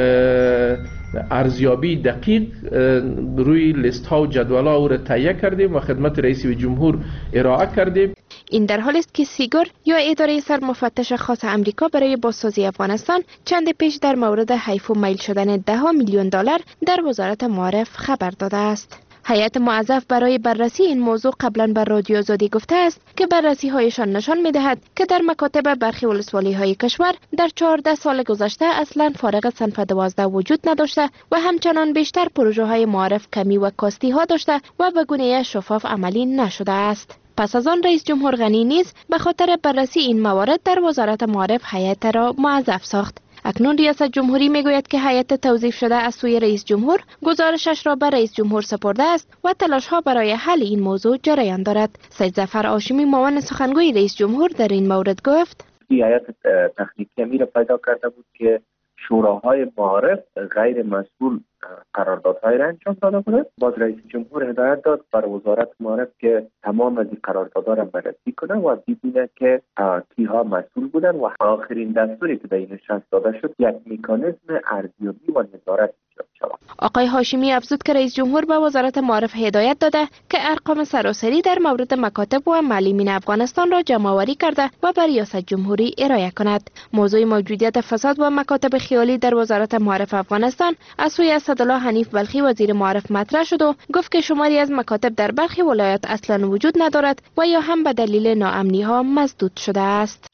Speaker 4: ارزیابی دقیق روی لیست ها و جدول ها او را تهیه کردیم و خدمت رئیس جمهور ارائه کردیم.
Speaker 5: این در حالی است که سیگار یا اداره سرمفتش خاص امریکا برای بازسازی افغانستان چند پیش در مورد حیف و میل شدن ده ها میلیون دلار در وزارت معارف خبر داده است. هیئت موظف برای بررسی این موضوع قبلا بر رادیو آزادی گفته است که بررسی هایشان نشان می‌دهد که در مکاتب برخی ولسوالی‌های کشور در چهارده سال گذشته اصلا فارغ صنف دوازده وجود نداشته و همچنان بیشتر پروژه‌های معارف کمی و کاستی‌ها داشته و به گونه شفاف عملی نشده است. پس از آن رئیس جمهور غنی نیز به خاطر بررسی این موارد در وزارت معارف هیئت را موظف ساخت. اکنون ریاست جمهوری میگوید که هیئت توظیف شده از سوی رئیس جمهور گزارشش را به رئیس جمهور سپرده است و تلاش ها برای حل این موضوع جریان دارد. سید ظفر هاشمی معاون سخنگوی رئیس جمهور در این مورد گفت:
Speaker 8: هیئت تکنیکی امیر پیدا کرده بود که شوراهای معارف غیر مسئول قراردادهای را انجام داده بوده. باز رئیس جمهور هدایت داد بر وزارت معارف که تمام از این قراردادها را بررسی کنه و ببینه که کیها مسئول بودن و آخرین دستوری که به این نشست داده شد یک مکانیزم ارزیابی و نظارت ایجاد شود.
Speaker 5: آقای هاشمی افزود که رئیس جمهور به وزارت معارف هدایت داده که ارقام سراسری در مورد مکاتب و معلمین افغانستان را جمع‌آوری کرده و بر ریاست جمهوری ارائه کند. موضوع موجودیت فساد و مکاتب خیالی در وزارت معارف افغانستان از سوی اسدالله حنیف بلخی وزیر معارف مطرح شد و گفت که شماری از مکاتب در برخی ولایات اصلا وجود ندارد و یا هم به دلیل ناامنی ها مسدود شده است.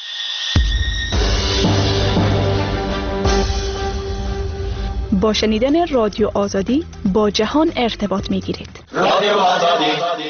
Speaker 9: با شنیدن رادیو آزادی با جهان ارتباط می‌گیرید.
Speaker 1: رادیو آزادی.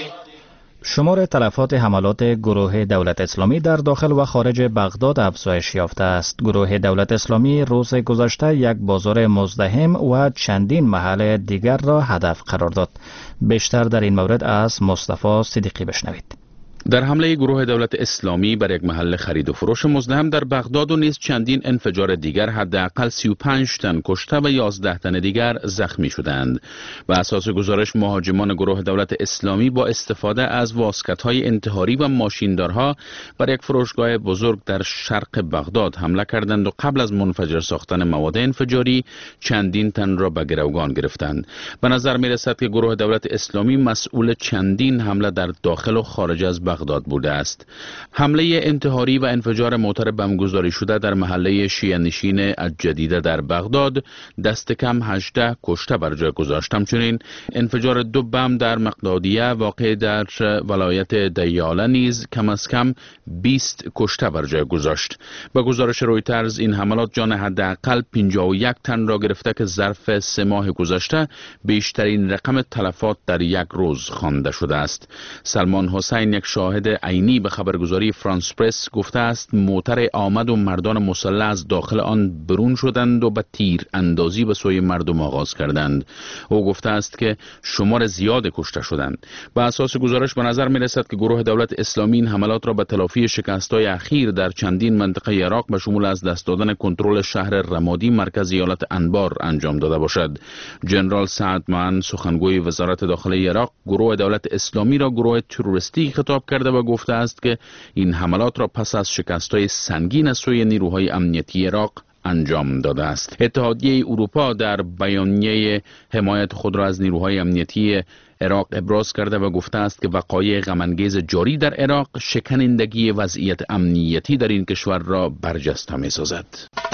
Speaker 1: شمار تلفات حملات گروه دولت اسلامی در داخل و خارج بغداد افزایش یافته است. گروه دولت اسلامی روز گذشته یک بازار مزدحم و چندین محل دیگر را هدف قرار داد. بیشتر در این مورد از مصطفی صدیقی بشنوید.
Speaker 10: در حمله گروه دولت اسلامی بر یک محل خرید و فروش مزدحم در بغداد و نیز چندین انفجار دیگر حداقل سی و پنج تن کشته و یازده تن دیگر زخمی شدند. بر اساس گزارش مهاجمان گروه دولت اسلامی با استفاده از واسکت‌های انتحاری و ماشیندارها بر یک فروشگاه بزرگ در شرق بغداد حمله کردند و قبل از منفجر ساختن مواد انفجاری چندین تن را به گروگان گرفتند. به نظر می رسد که گروه دولت اسلامی مسئول چندین حمله در داخل و خارج از بغداد بوده است. حمله انتحاری و انفجار موتر بمبگذاری شده در محله شیعه نشین الجدیده در بغداد دست کم هجده کشته بر جای گذاشت. همچنین انفجار دو بم در مقدادیه واقع در ولایت دیاله نیز کم از کم بیست کشته بر جای گذاشت. با گزارش رویترز این حملات جان حداقل پنجاه و یک تن را گرفته که ظرف سه ماه گذشته بیشترین رقم تلفات در یک روز خوانده شده است. سلمان حسین یک شاهد عینی به خبرگزاری فرانس پرس گفته است موتر آمد و مردان مسلح از داخل آن برون شدند و به تیر اندازی به سوی مردم آغاز کردند. او گفته است که شمار زیاد کشته شدند. به اساس گزارش به نظر می رسد که گروه دولت اسلامی این حملات را به تلافی شکست‌های اخیر در چندین منطقه عراق به شمول از دست دادن کنترل شهر رمادی مرکز ایالت انبار انجام داده باشد. جنرال سعد معن سخنگوی وزارت داخلی عراق گروه دولت اسلامی را گروه تروریستی خطاب کرده و گفته است که این حملات را پس از شکست‌های سنگین از سوی نیروهای امنیتی عراق انجام داده است. اتحادیه اروپا در بیانیه حمایت خود را از نیروهای امنیتی عراق ابراز کرده و گفته است که وقایع غم‌انگیز جاری در عراق شکنندگی وضعیت امنیتی در این کشور را برجسته می‌سازد.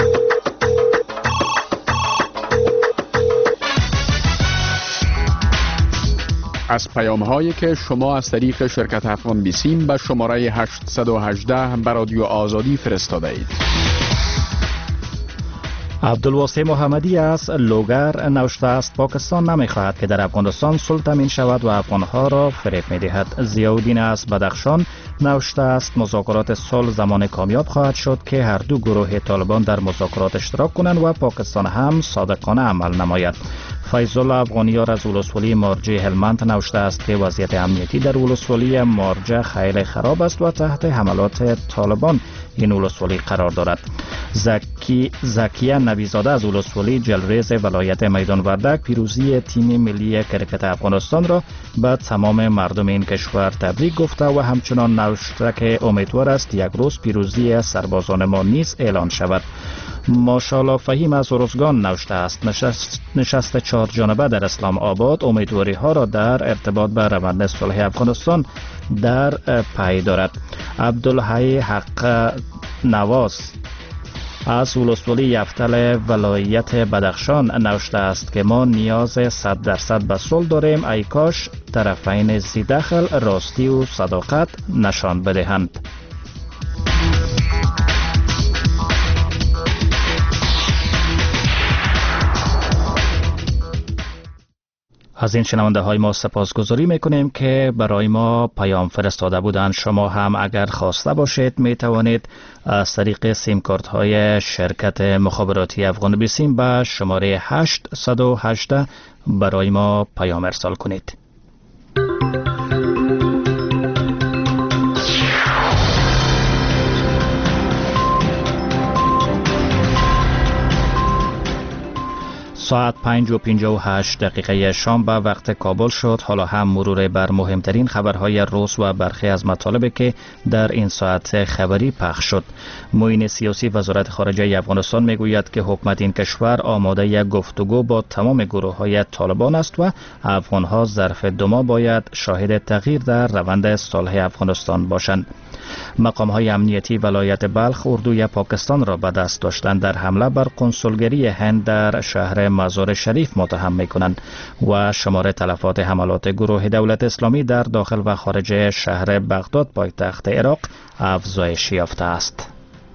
Speaker 11: از پیام هایی که شما از طریق شرکت افغان بیسیم به شماره هشتصد و هجده به رادیو آزادی فرستاده اید.
Speaker 1: عبدالواسع محمدی از لوگر نوشته است پاکستان نمیخواهد که در افغانستان صلح تامین شود و افغانها را فریب میدهد. ضیاءالدین از بدخشان نوشته است مذاکرات صلح زمان کامیاب خواهد شد که هر دو گروه طالبان در مذاکرات اشتراک کنند و پاکستان هم صادقانه عمل نماید. فیض الله افغانیار از ولسوالی مارجه هلمند نوشته است که وضعیت امنیتی در ولسوالی مارجه خیلی خراب است و تحت حملات طالبان این ولسوالی قرار دارد. زکی زکیه نویزاده از ولسوالی جلریز ولایت میدان وردک پیروزی تیم ملی کرکت افغانستان را به تمام مردم این کشور تبریک گفته و همچنان نوشته که امیدوار است یک روز پیروزی سربازان ما نیز اعلان شود. ماشاءالله فهیم از ارزگان نوشته است نشست, نشست چهار جانبه در اسلام آباد امیدواری ها را در ارتباط به روند صلح افغانستان در پی دارد. عبدالحی حق نواز از ولسوالی یفتل ولایت بدخشان نوشته است که ما نیاز صد درصد به صلح داریم، ای کاش طرفین ذی دخل راستی و صداقت نشان بدهند. از این شنونده های ما سپاسگزاری میکنیم که برای ما پیام فرستاده بودند. شما هم اگر خواسته باشید می توانید از طریق سیم کارت های شرکت مخابراتی افغان بیسیم به شماره هشتصد و هجده برای ما پیام ارسال کنید. ساعت پنج و پنجاه و هشت دقیقه شام به وقت کابل شد. حالا هم مرور بر مهمترین خبرهای روز و برخی از مطالبی که در این ساعت خبری پخش شد. معین سیاسی وزارت خارجه افغانستان میگوید که حکومت این کشور آماده یک گفتگو با تمام گروه‌های طالبان است و افغان‌ها ظرف دو ماه باید شاهد تغییر در روند صلح افغانستان باشند. مقام‌های امنیتی ولایت بلخ اردوی پاکستان را به دست داشتند در حمله بر کنسولگری هند در شهر مزار شریف متهم می‌کنند و شمار تلفات حملات گروه دولت اسلامی در داخل و خارج شهر بغداد پایتخت عراق افزایش یافته است.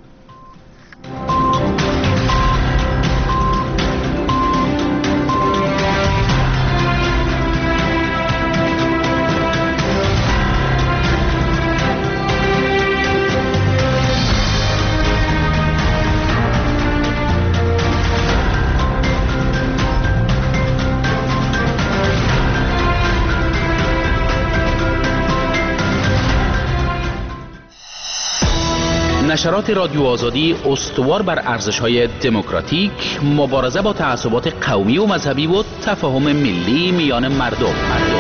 Speaker 10: نشرات رادیو آزادی استوار بر ارزش‌های دموکراتیک، مبارزه با تعصبات قومی و مذهبی و تفاهم ملی میان مردم.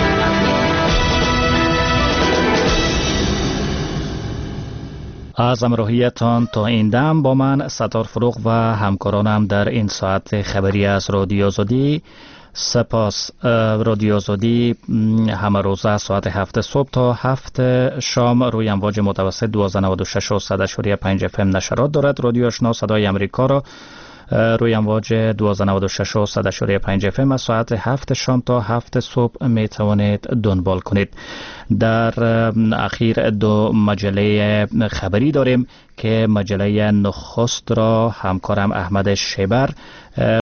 Speaker 1: از همراهیتان تا این دم با من ستار فروغ و همکارانم در این ساعت خبری از رادیو آزادی. سپاس. رادیو آزادی همه روزه ساعت هفت صبح تا هفت شام روی امواج متوسط دوازده نود و شش و صد اشاری پنج اف ام نشرات دارد. رادیو آشنا صدای امریکا را روی امواج دوازده نود و شش و صد اشاری پنج اف ام از ساعت هفت شام تا هفت صبح می توانید دنبال کنید. در اخیر دو مجله خبری داریم که مجله نخست را همکارم احمد شیبر